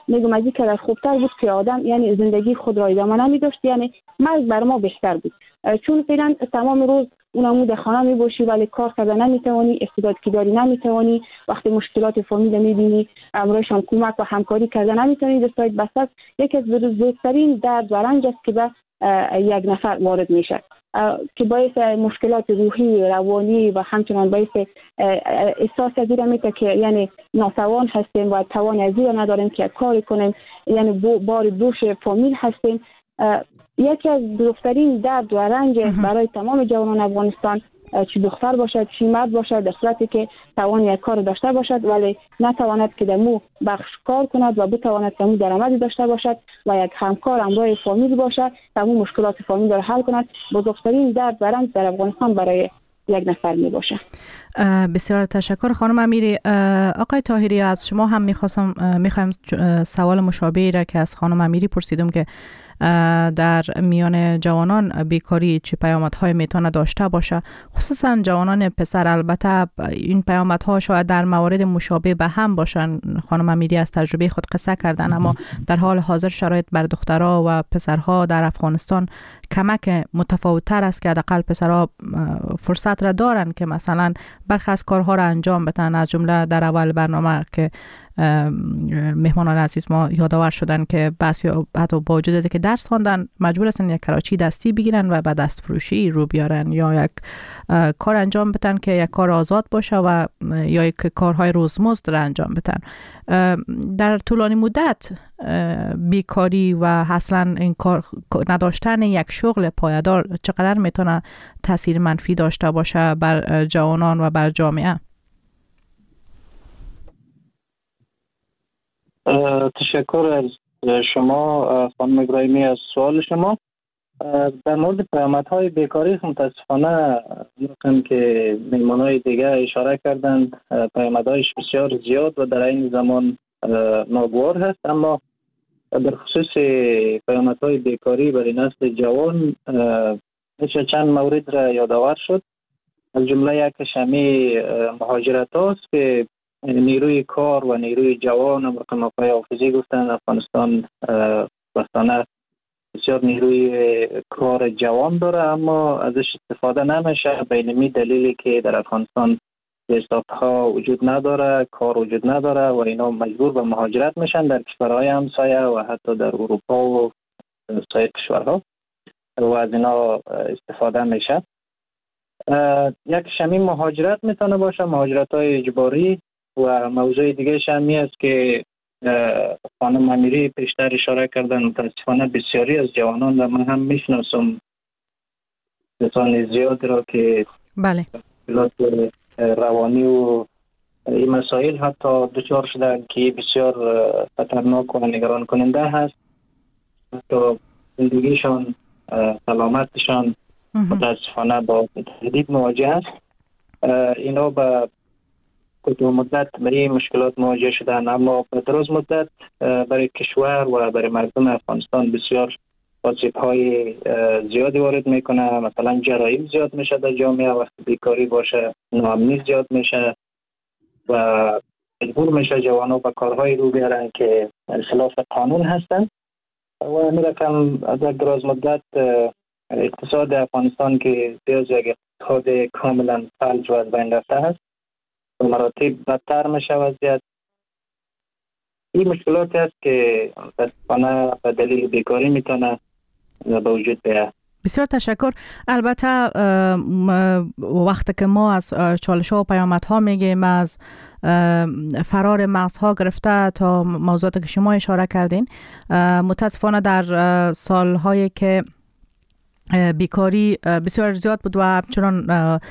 میگم از این که خوبتر بود که آدم یعنی زندگی خود را ادامه نمی‌داشت، یعنی مرگ بر ما بهتر بود. چون فعلا تمام روز اونمو در خانه میباشی ولی کار کرده نمیتوانی، استعداد که داری نمیتوانی، وقتی مشکلات فامیل میبینی امروزشان کمک و همکاری کرده نمیتونی دستایت بسته. یکی از بزرگترین درد و رنج است که به یک نفر وارد میشه که باعث مشکلات روحی، روانی و همچنان باعث احساس از این میشه که یعنی ناتوان هستیم و توان از این نداریم که کاری کنیم، یعنی بار دوش فامیل هستیم. یکی از بزرگترین درد و رنج برای تمام جوانان افغانستان، چه دختر باشد چه مرد باشد، در صورتی که توان یک کار داشته باشد ولی نتواند که دمو بخش کار کند و بتواند که دمو درآمدی داشته باشد و یک همکار همراه فامیل باشد، تمام مشکلات فامیل را حل کند، بزرگترین درد و رنج در افغانستان برای یک نفر می باشه. بسیار تشکر خانم امیری. آقای طاهری، از شما هم میخوایم سوال مشابهی را که از خانم امیری پرسیدم که در میان جوانان بیکاری چه پیامدهای میتونه داشته باشه، خصوصا جوانان پسر. البته این پیامدها شاید در موارد مشابه به هم باشن، خانم امیری از تجربه خود قصه کردن، اما در حال حاضر شرایط بر دخترها و پسرها در افغانستان کمک متفاوت‌تر است که حداقل پسرها فرصت را دارن که مثلا برخی از کارها را انجام بدن. از جمله در اول برنامه که مهمانان عزیز ما یادآور شدن که بس حتی با وجود از که درس خواندن مجبور هستن یک کراچی دستی بگیرن و به دست فروشی رو بیارن یا یک کار انجام بدن که یک کار آزاد باشه و یا یک کارهای روزمزد را انجام بدن. در طولانی مدت بیکاری و اصلا این کار نداشتن یک شغل پایدار چقدر میتونه تاثیر منفی داشته باشه بر جوانان و بر جامعه؟ تشکر از شما خانم ابراهیمی از سوال شما. در مورد پیامدهای بیکاری متاسفانه می‌خوام که مهمانای دیگه اشاره کردند، پیامدهایش بسیار زیاد و در این زمان ناگوار هست، اما در خصوص پیامدهای بیکاری برای نسل جوان میشه چند مورد را یادآور شد. از جمله یکش همین مهاجرت هاست که نیروی کار و نیروی جوان امریکا آقای حافظی گفتن افغانستان بستانه بسیار نیروی کار جوان داره اما ازش استفاده نمیشه به این دلیلی که در افغانستان استارت‌ها وجود نداره، کار وجود نداره و اینا مجبور به مهاجرت میشن در کشورهای همسایه و حتی در اروپا و سایر کشورها و از اینا استفاده میشه. یک شمی مهاجرت میتونه باشه، مهاجرت‌های اجباری، و موضوع دیگه شمی است که خانم امیری پیشتر اشاره کردن. متاسفانه بسیاری از جوانان و من هم میشناسم کسان زیاد را که بله روانی و این مسائل حتی دچار شدن که بسیار خطرناک و نگران کننده هست. حتی زندگیشان، سلامتشان متاسفانه با تهدید مواجه است. اینا به کوتاه مدت به این مشکلات مواجه شدن اما به دراز مدت برای کشور و برای مردم افغانستان بسیار آسیب‌های زیادی وارد میکنه. مثلا جرایم زیاد میشه در جامعه، وقتی بیکاری باشه ناامنی زیاد میشه و مجبور میشه جوانان به کارهای رو بیارن که خلاف قانون هستن و میرکم از دراز مدت اقتصاد افغانستان که بیاز یک اقتصاد کاملا فلج و از بین رفته هست و مراتب بدتر میشه وضعیت. این مشکلاتی است که متاسفانه به دلیل بیکاری میتونه به وجود بیاد. بسیار تشکر. البته وقتی که ما از چالش‌ها و پیامدها میگیم، از فرار مغزها گرفته تا موضوعاتی که شما اشاره کردین، متاسفانه در سالهایی که بیکاری بسیار زیاد بود و همچنان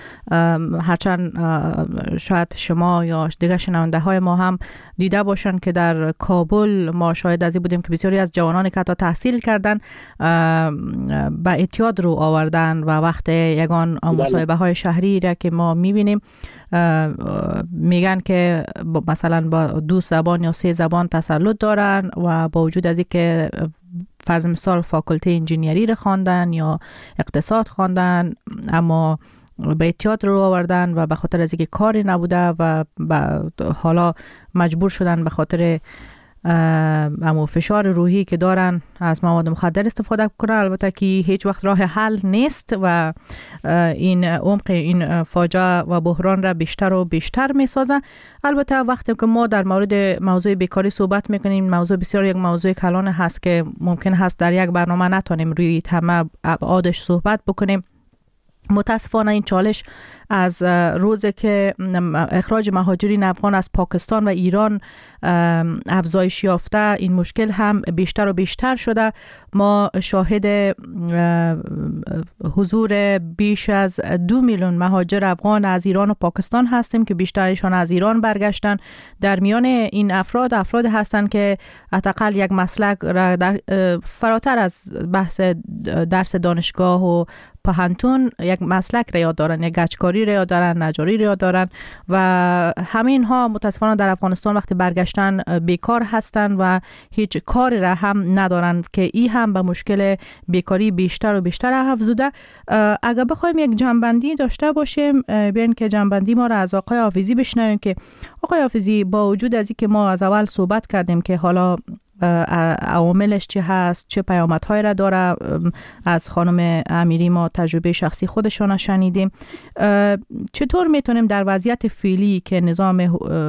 هرچند شاید شما یا دیگر شنونده های ما هم دیده باشن که در کابل ما شاهد از این بودیم که بسیاری از جوانانی که حتی تحصیل کردن به اعتیاد رو آوردن و وقت یگان مصاحبه های شهری را که ما میبینیم میگن که مثلا با 2 زبان یا 3 زبان تسلط دارن و با وجود از این که فرض مثال فاکولته انجینیری رو خواندن یا اقتصاد خواندن اما به اعتیاد رو آوردن و به خاطر از اینکه کاری نبوده و حالا مجبور شدن به خاطر اما فشار روحی که دارن از مواد مخدر استفاده کنن. البته که هیچ وقت راه حل نیست و این عمق این فاجعه و بحران را بیشتر و بیشتر میسازه. البته وقتی که ما در مورد موضوع بیکاری صحبت میکنیم، موضوع بسیار یک موضوع کلان هست که ممکن هست در یک برنامه نتونیم روی تمام ابعادش صحبت بکنیم. متاسفانه این چالش از روزی که اخراج مهاجرین افغان از پاکستان و ایران افزایش یافته، این مشکل هم بیشتر و بیشتر شده. ما شاهد حضور بیش از 2 میلیون مهاجر افغان از ایران و پاکستان هستیم که بیشترشان از ایران برگشتن. در میان این افراد هستند که حداقل یک مسلک را فراتر از بحث درس دانشگاه و پهنتون یک مسلک را یاد دارن، یک گچکاری را یاد دارن، نجاری را یاد دارن و همین ها متاسفانه در افغانستان وقتی برگشتن بیکار هستند و هیچ کاری را هم ندارن که این هم به مشکل بیکاری بیشتر و بیشتر افزوده. اگر بخوایم یک جنبندی داشته باشیم، بیاین که جنبندی ما را از آقای حافظی بشنویم که آقای حافظی با وجود از اینکه ما از اول صحبت کردیم که حالا عواملش چی هست، چه پیامدهایی را داره، از خانم امیری ما تجربه شخصی خودشان شنیدیم، چطور میتونیم در وضعیت فعلی که نظام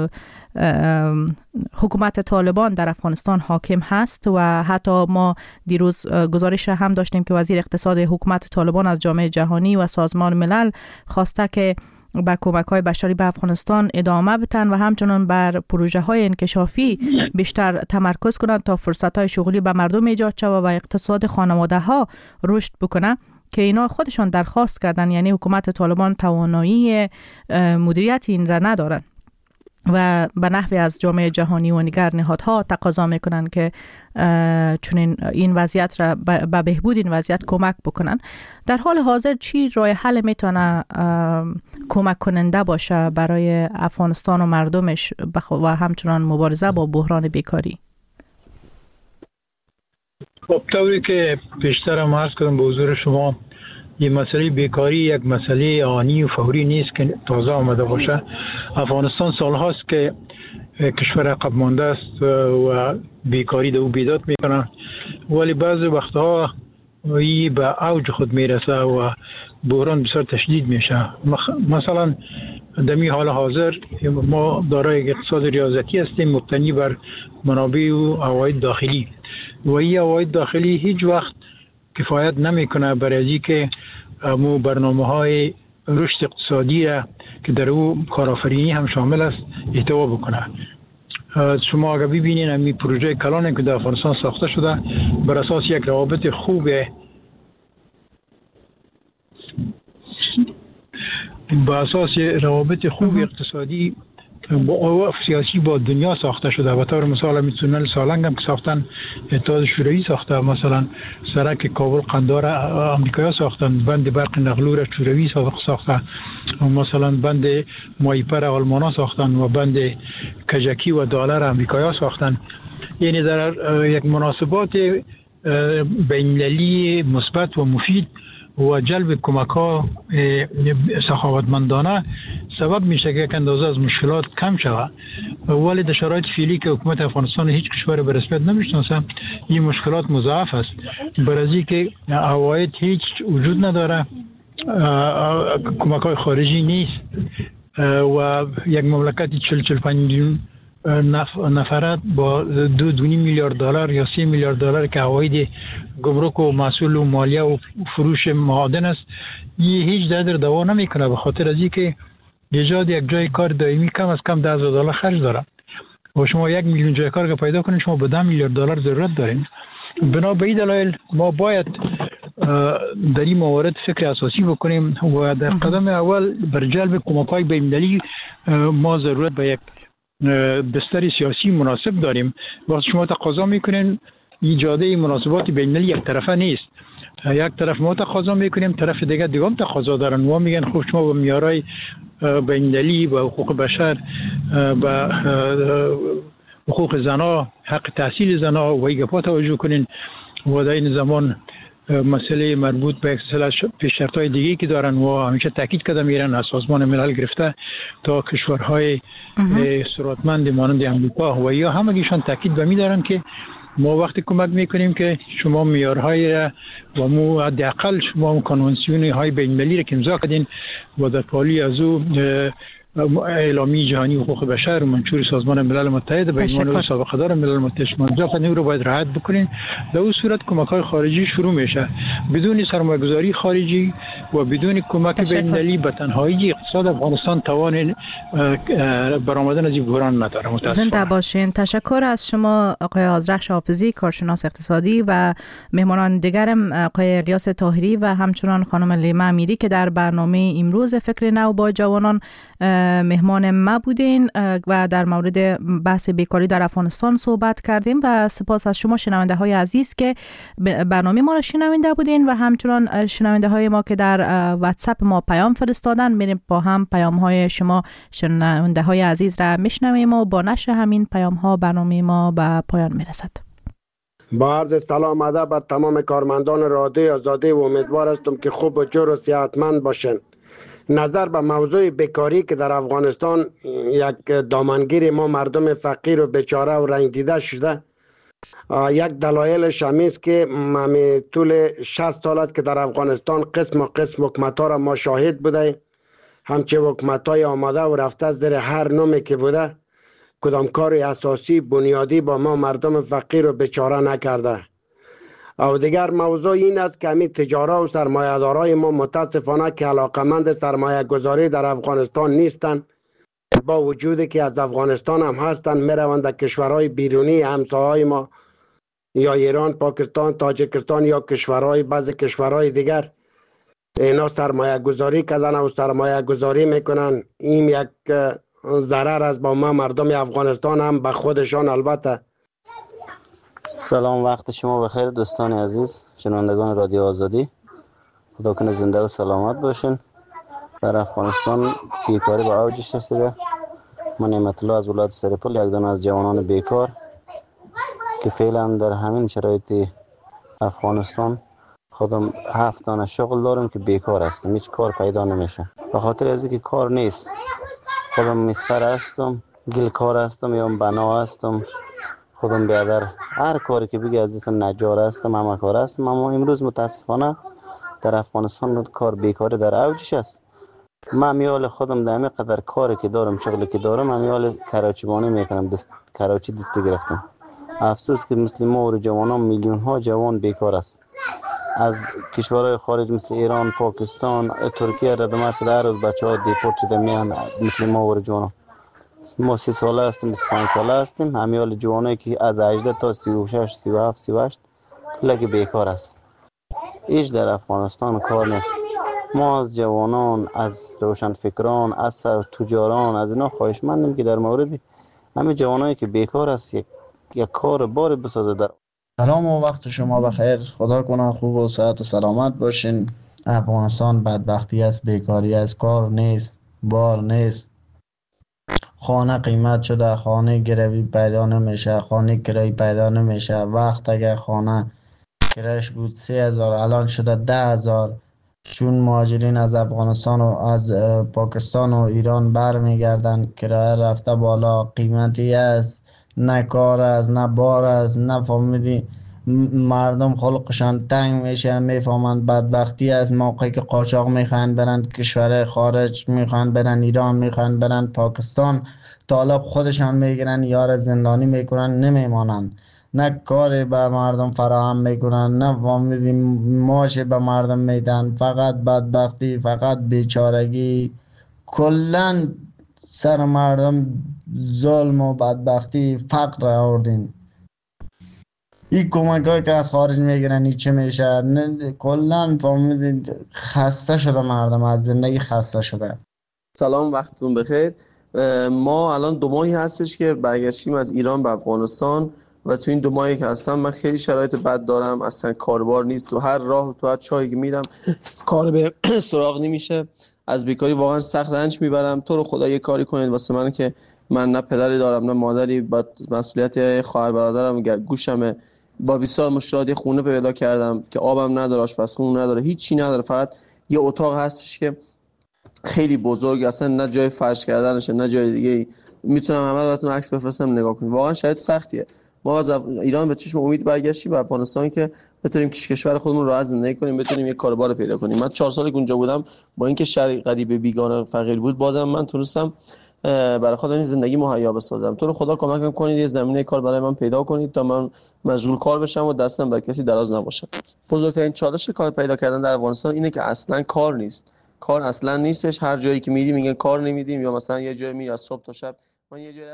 حکومت طالبان در افغانستان حاکم هست و حتی ما دیروز گزارش را هم داشتیم که وزیر اقتصاد حکومت طالبان از جامعه جهانی و سازمان ملل خواسته که با کمک‌های بشری به افغانستان ادامه بدن و همچنان بر پروژه‌های انکشافی بیشتر تمرکز کنند تا فرصت‌های شغلی به مردم ایجاد شود و اقتصاد خانواده‌ها رشد بکنه، که اینا خودشان درخواست کردن. یعنی حکومت طالبان توانایی مدیریت این را ندارن و به نحوی از جامعه جهانی و دیگر نهادها تقاضا میکنن که چون این وضعیت را به بهبود این وضعیت کمک بکنن. در حال حاضر چی راه حل میتونه کمک کننده باشه برای افغانستان و مردمش و همچنان مبارزه با بحران بیکاری؟ خب طوری که پیشتر عرض کردم به حضور شما، این مسئله بیکاری یک مسئله آنی و فوری نیست که تازه آمده باشه. افغانستان سالهاست که کشور عقب مانده است و بیکاری دو بیداد میکنه، ولی بعضی وقتها این به اوج خود میرسه و بحران بسیار تشدید میشه. مثلا در این حال حاضر ما دارای اقتصاد ریاضتی هستیم مبتنی بر منابع و عواید داخلی و این عواید داخلی هیچ وقت کفایت نمیکنه برای اینکه مو برنامه‌های رشد اقتصادی را که در او کارآفرینی هم شامل است احتوا بکنه. شما اگر ببینید این پروژه کلان که در افغانستان ساخته شده بر اساس یک روابط خوب اقتصادی و سیاسی با دنیا ساخته شده. به طور مثال می تونل سالنگ هم که ساختن اتحاد شوروی ساخته، مثلا سرک کابل قندهار آمریکایی ساختن، بند برق نقلو شوروی ساخته، مثلا بند مایپر آلمانا ساختن و بند کجکی و دلار آمریکایی ساختن. یعنی در یک مناسبات بین‌المللی مثبت و مفید و جلب کمک‌ها سخاوتمندانه سبب میشه که یک اندازه از مشکلات کم شود، ولی در شرایط فعلی که حکومت افغانستان هیچ کشور به رسمیت نمیشناسه این مشکلات مضاعف است. برای که عواید هیچ وجود نداره، کمک‌های خارجی نیست و یک مملکت 45 میلیون نفرات با 2.5 میلیارد دلار یا 3 میلیارد دلار که عواید گمرک و محصول و مالیه و فروش معادن است، این هیچ در دوا نمیکنه، به خاطر از اینکه ایجاد یک جای کار دائمی کم از کم 10,000 دلار خرج داره و شما 1 میلیون جای کار که پیدا کنید شما به 10 میلیارد دلار ضرورت دارین. بنا به این دلایل ما باید در این موارد فکر اساسی بکنیم و در قدم اول بر جلب کمک‌های بین‌المللی ما ضرورت به یک بستر سیاسی مناسب داریم. وقتی شما تقاضا میکنین ایجاد مناسبات بین‌المللی یک طرفه نیست، یک طرف ما تقاضا میکنیم طرف دیگه هم تقاضا دارن و میگن خب شما با معیارهای بین‌المللی و حقوق بشر و حقوق زنها، حق تحصیل زنها و ایگپا توجه کنین و در این زمان مسئله مربوط به پیشرفت‌های دیگه که دارن و همیشه تاکید کرده میرن از سازمان ملل گرفته تا کشورهای ثروتمند مانند امریکا و یا همگیشان تاکید به می‌دارن که ما وقتی کمک میکنیم که شما معیارهای و مو حداقل شما کنوانسیون های بین‌المللی را که امضا کردین و در پالی از او اعلامیه جهانی حقوق بشر و منشور سازمان ملل متحد به عنوان سابقه دار ملل متحد امضا کردین رو باید رعایت بکنین. در اون صورت کمک‌های خارجی شروع میشه. بدون سرمایه‌گذاری خارجی و بدون کمک بین‌المللی به تنهایی اقتصاد افغانستان توان برآمدن از این بحران نداره. زنده باشین. تشکر از شما آقای آذرخش حافظی، کارشناس اقتصادی، و مهمانان دیگرم آقای الیاس طاهری و همچنان خانم لیما امیری که در برنامه امروز فکر نو با جوانان مهمان ما بودین و در مورد بحث بیکاری در افغانستان صحبت کردیم. و سپاس از شما شنونده های عزیز که برنامه ما را شنونده بودین و همچنان شنونده های ما که در واتساپ ما پیام فرستادن. میریم با هم پیام های شما شنونده های عزیز را میشنویم و با نشر همین پیام ها برنامه ما به پایان میرسد. با عرض سلام ادب بر تمام کارمندان رادیو آزادی و امیدوار هستم که خوب و جور و صحتمند باشند. نظر به موضوع بیکاری که در افغانستان یک دامنگیر ما مردم فقیر و بیچاره و رنج دیده شده، یک دلایلش همین است که طول 60 سال است که در افغانستان قسم و قسم حکومت‌ها را ما شاهد بوده. همچه حکومت‌های آمده و رفته زیر هر نومی که بوده کدام کار اساسی بنیادی با ما مردم فقیر و بیچاره نکرده. او دیگر موضوع این است که همین تجارت و سرمایه‌دارای ما متاسفانه که علاقمند سرمایه گذاری در افغانستان نیستند، با وجودی که از افغانستان هم هستند میروند در کشورهای بیرونی همسایه‌های ما یا ایران، پاکستان، تاجیکستان یا کشورهای بعضی کشورهای دیگر اینا سرمایه گذاری کردن و سرمایه گذاری میکنن. این یک ضرر است با ما مردم افغانستان هم به خودشان. البته سلام، وقت شما بخیر دوستان عزیز شنوندگان رادیو آزادی. خدا کنه زنده و سلامت باشین. در افغانستان بیکاری به اوجش رسیده. من نعمت الله از ولایت سرپل، یک دانه از جوانان بیکار که فعلا در همین شرایط افغانستان خودم 7 دانه شغل دارم که بیکار هستم، هیچ کار پیدا نمیشه به خاطر از اینکه کار نیست. خودم مستر هستم، گلکار هستم یا بنا هستم، خودم بیادر هر کاری که بگی از اسم نجار هستم، همه کار هستم. اما امروز متاسفانه در افغانستان کار بیکاری در اوجش است. من میال خودم در همه قدر کاری که دارم، شغلی که دارم، من میال کراچیبانی میکنم، کراچی دستی گرفتم. افسوس که مثل ما و جوانان میلیون ها جوان بیکار است. از کشورهای خارج مثل ایران، پاکستان، ترکیه رد مرز در روز بچه‌ها دیپورت شده میان مثل ما و جوانان. ما 30 ساله هستیم، 25 ساله هستیم. همیال جوانایی که از 18 تا 36 37 38 کلک بیکار است. هیچ در افغانستان کار نیست. ما از جوانان، از روشنفکران، از تجاران، از اینا خواهشمندیم که در مورد همه جوانایی که بیکار است یک کار بار بسازه. در سلام و وقت شما بخیر. خدا کنه خوب و صحت و سلامت باشین. افغانستان بدبختی است، بیکاری است، کار نیست، بار نیست. خانه قیمت شده، خانه گروی پیدا نمیشه، خانه کرایی پیدا نمیشه. وقت اگر خانه کرایش بود 3000 الان شده 10000. چون مهاجرین از افغانستان و از پاکستان و ایران برمیگردن، کرایه رفته بالا، قیمتی است، نه کار است، نه بار است، نه فهمیدی مردم خلقشان تنگ میشه، میفهمند بدبختی است. موقعی که قاچاق میخوان برن کشور خارج، میخوان برن ایران، میخوان برن پاکستان، طالب خودشان میگیرن، یار زندانی میکنن، نمیمانن. نه کاری به مردم فراهم میکنن، نه فهمیدی ماشی به مردم میدن. فقط بدبختی، فقط بیچارگی، کلن سر مردم ظلم و بدبختی، فقر آوردین. این کمک هایی که از خارج میگیرن این چه میشه؟ کلن فهمیدید خسته شده مردم، از زندگی خسته شده. سلام، وقتتون بخیر. ما الان 2 ماهی هستش که برگشتیم از ایران به افغانستان و تو این 2 ماهی که هستم من خیلی شرایط بد دارم. اصلا کاربار نیست، تو هر راه تو هر چایی که میرم کار به سراغ نمیشه. از بیکاری واقعا سخت رنج میبرم. تو رو خدا یه کاری کنید واسه من که من نه پدری دارم نه مادری، با مسئولیت خواهر برادرم گوشمه. با بسیار مشکلات خونه پیدا کردم که آبم نداره، آشپزخونه نداره، هیچی نداره، فقط یه اتاق هستش که خیلی بزرگ، اصلا نه جای فرش کردنشه نه جای دیگه. میتونم همه رو براتون عکس بفرستم نگاه کنید. واقعا شاید سختیه. ما از ایران به چشم امید برگشتیم به افغانستان که بتونیم کشور خودمون راحت زندگی کنیم، بتونیم یه کاربار پیدا کنیم. من 4 سال که اونجا بودم، با اینکه شهر غریب بیگانه فقیر بود، بازم من تونستم برای خودم زندگی مهیا بسازم. تو رو خدا کمکم کنید یه زمینه کار برای من پیدا کنید تا من مشغول کار بشم و دستم بر کسی دراز نباشه. بزرگترین چالش کار پیدا کردن در افغانستان اینه که اصلا کار نیست. کار اصلا نیستش. هر جایی که میری میگن کار نمیدیم، یا مثلا یه جایی میری از صبح تا شب. من یه جایی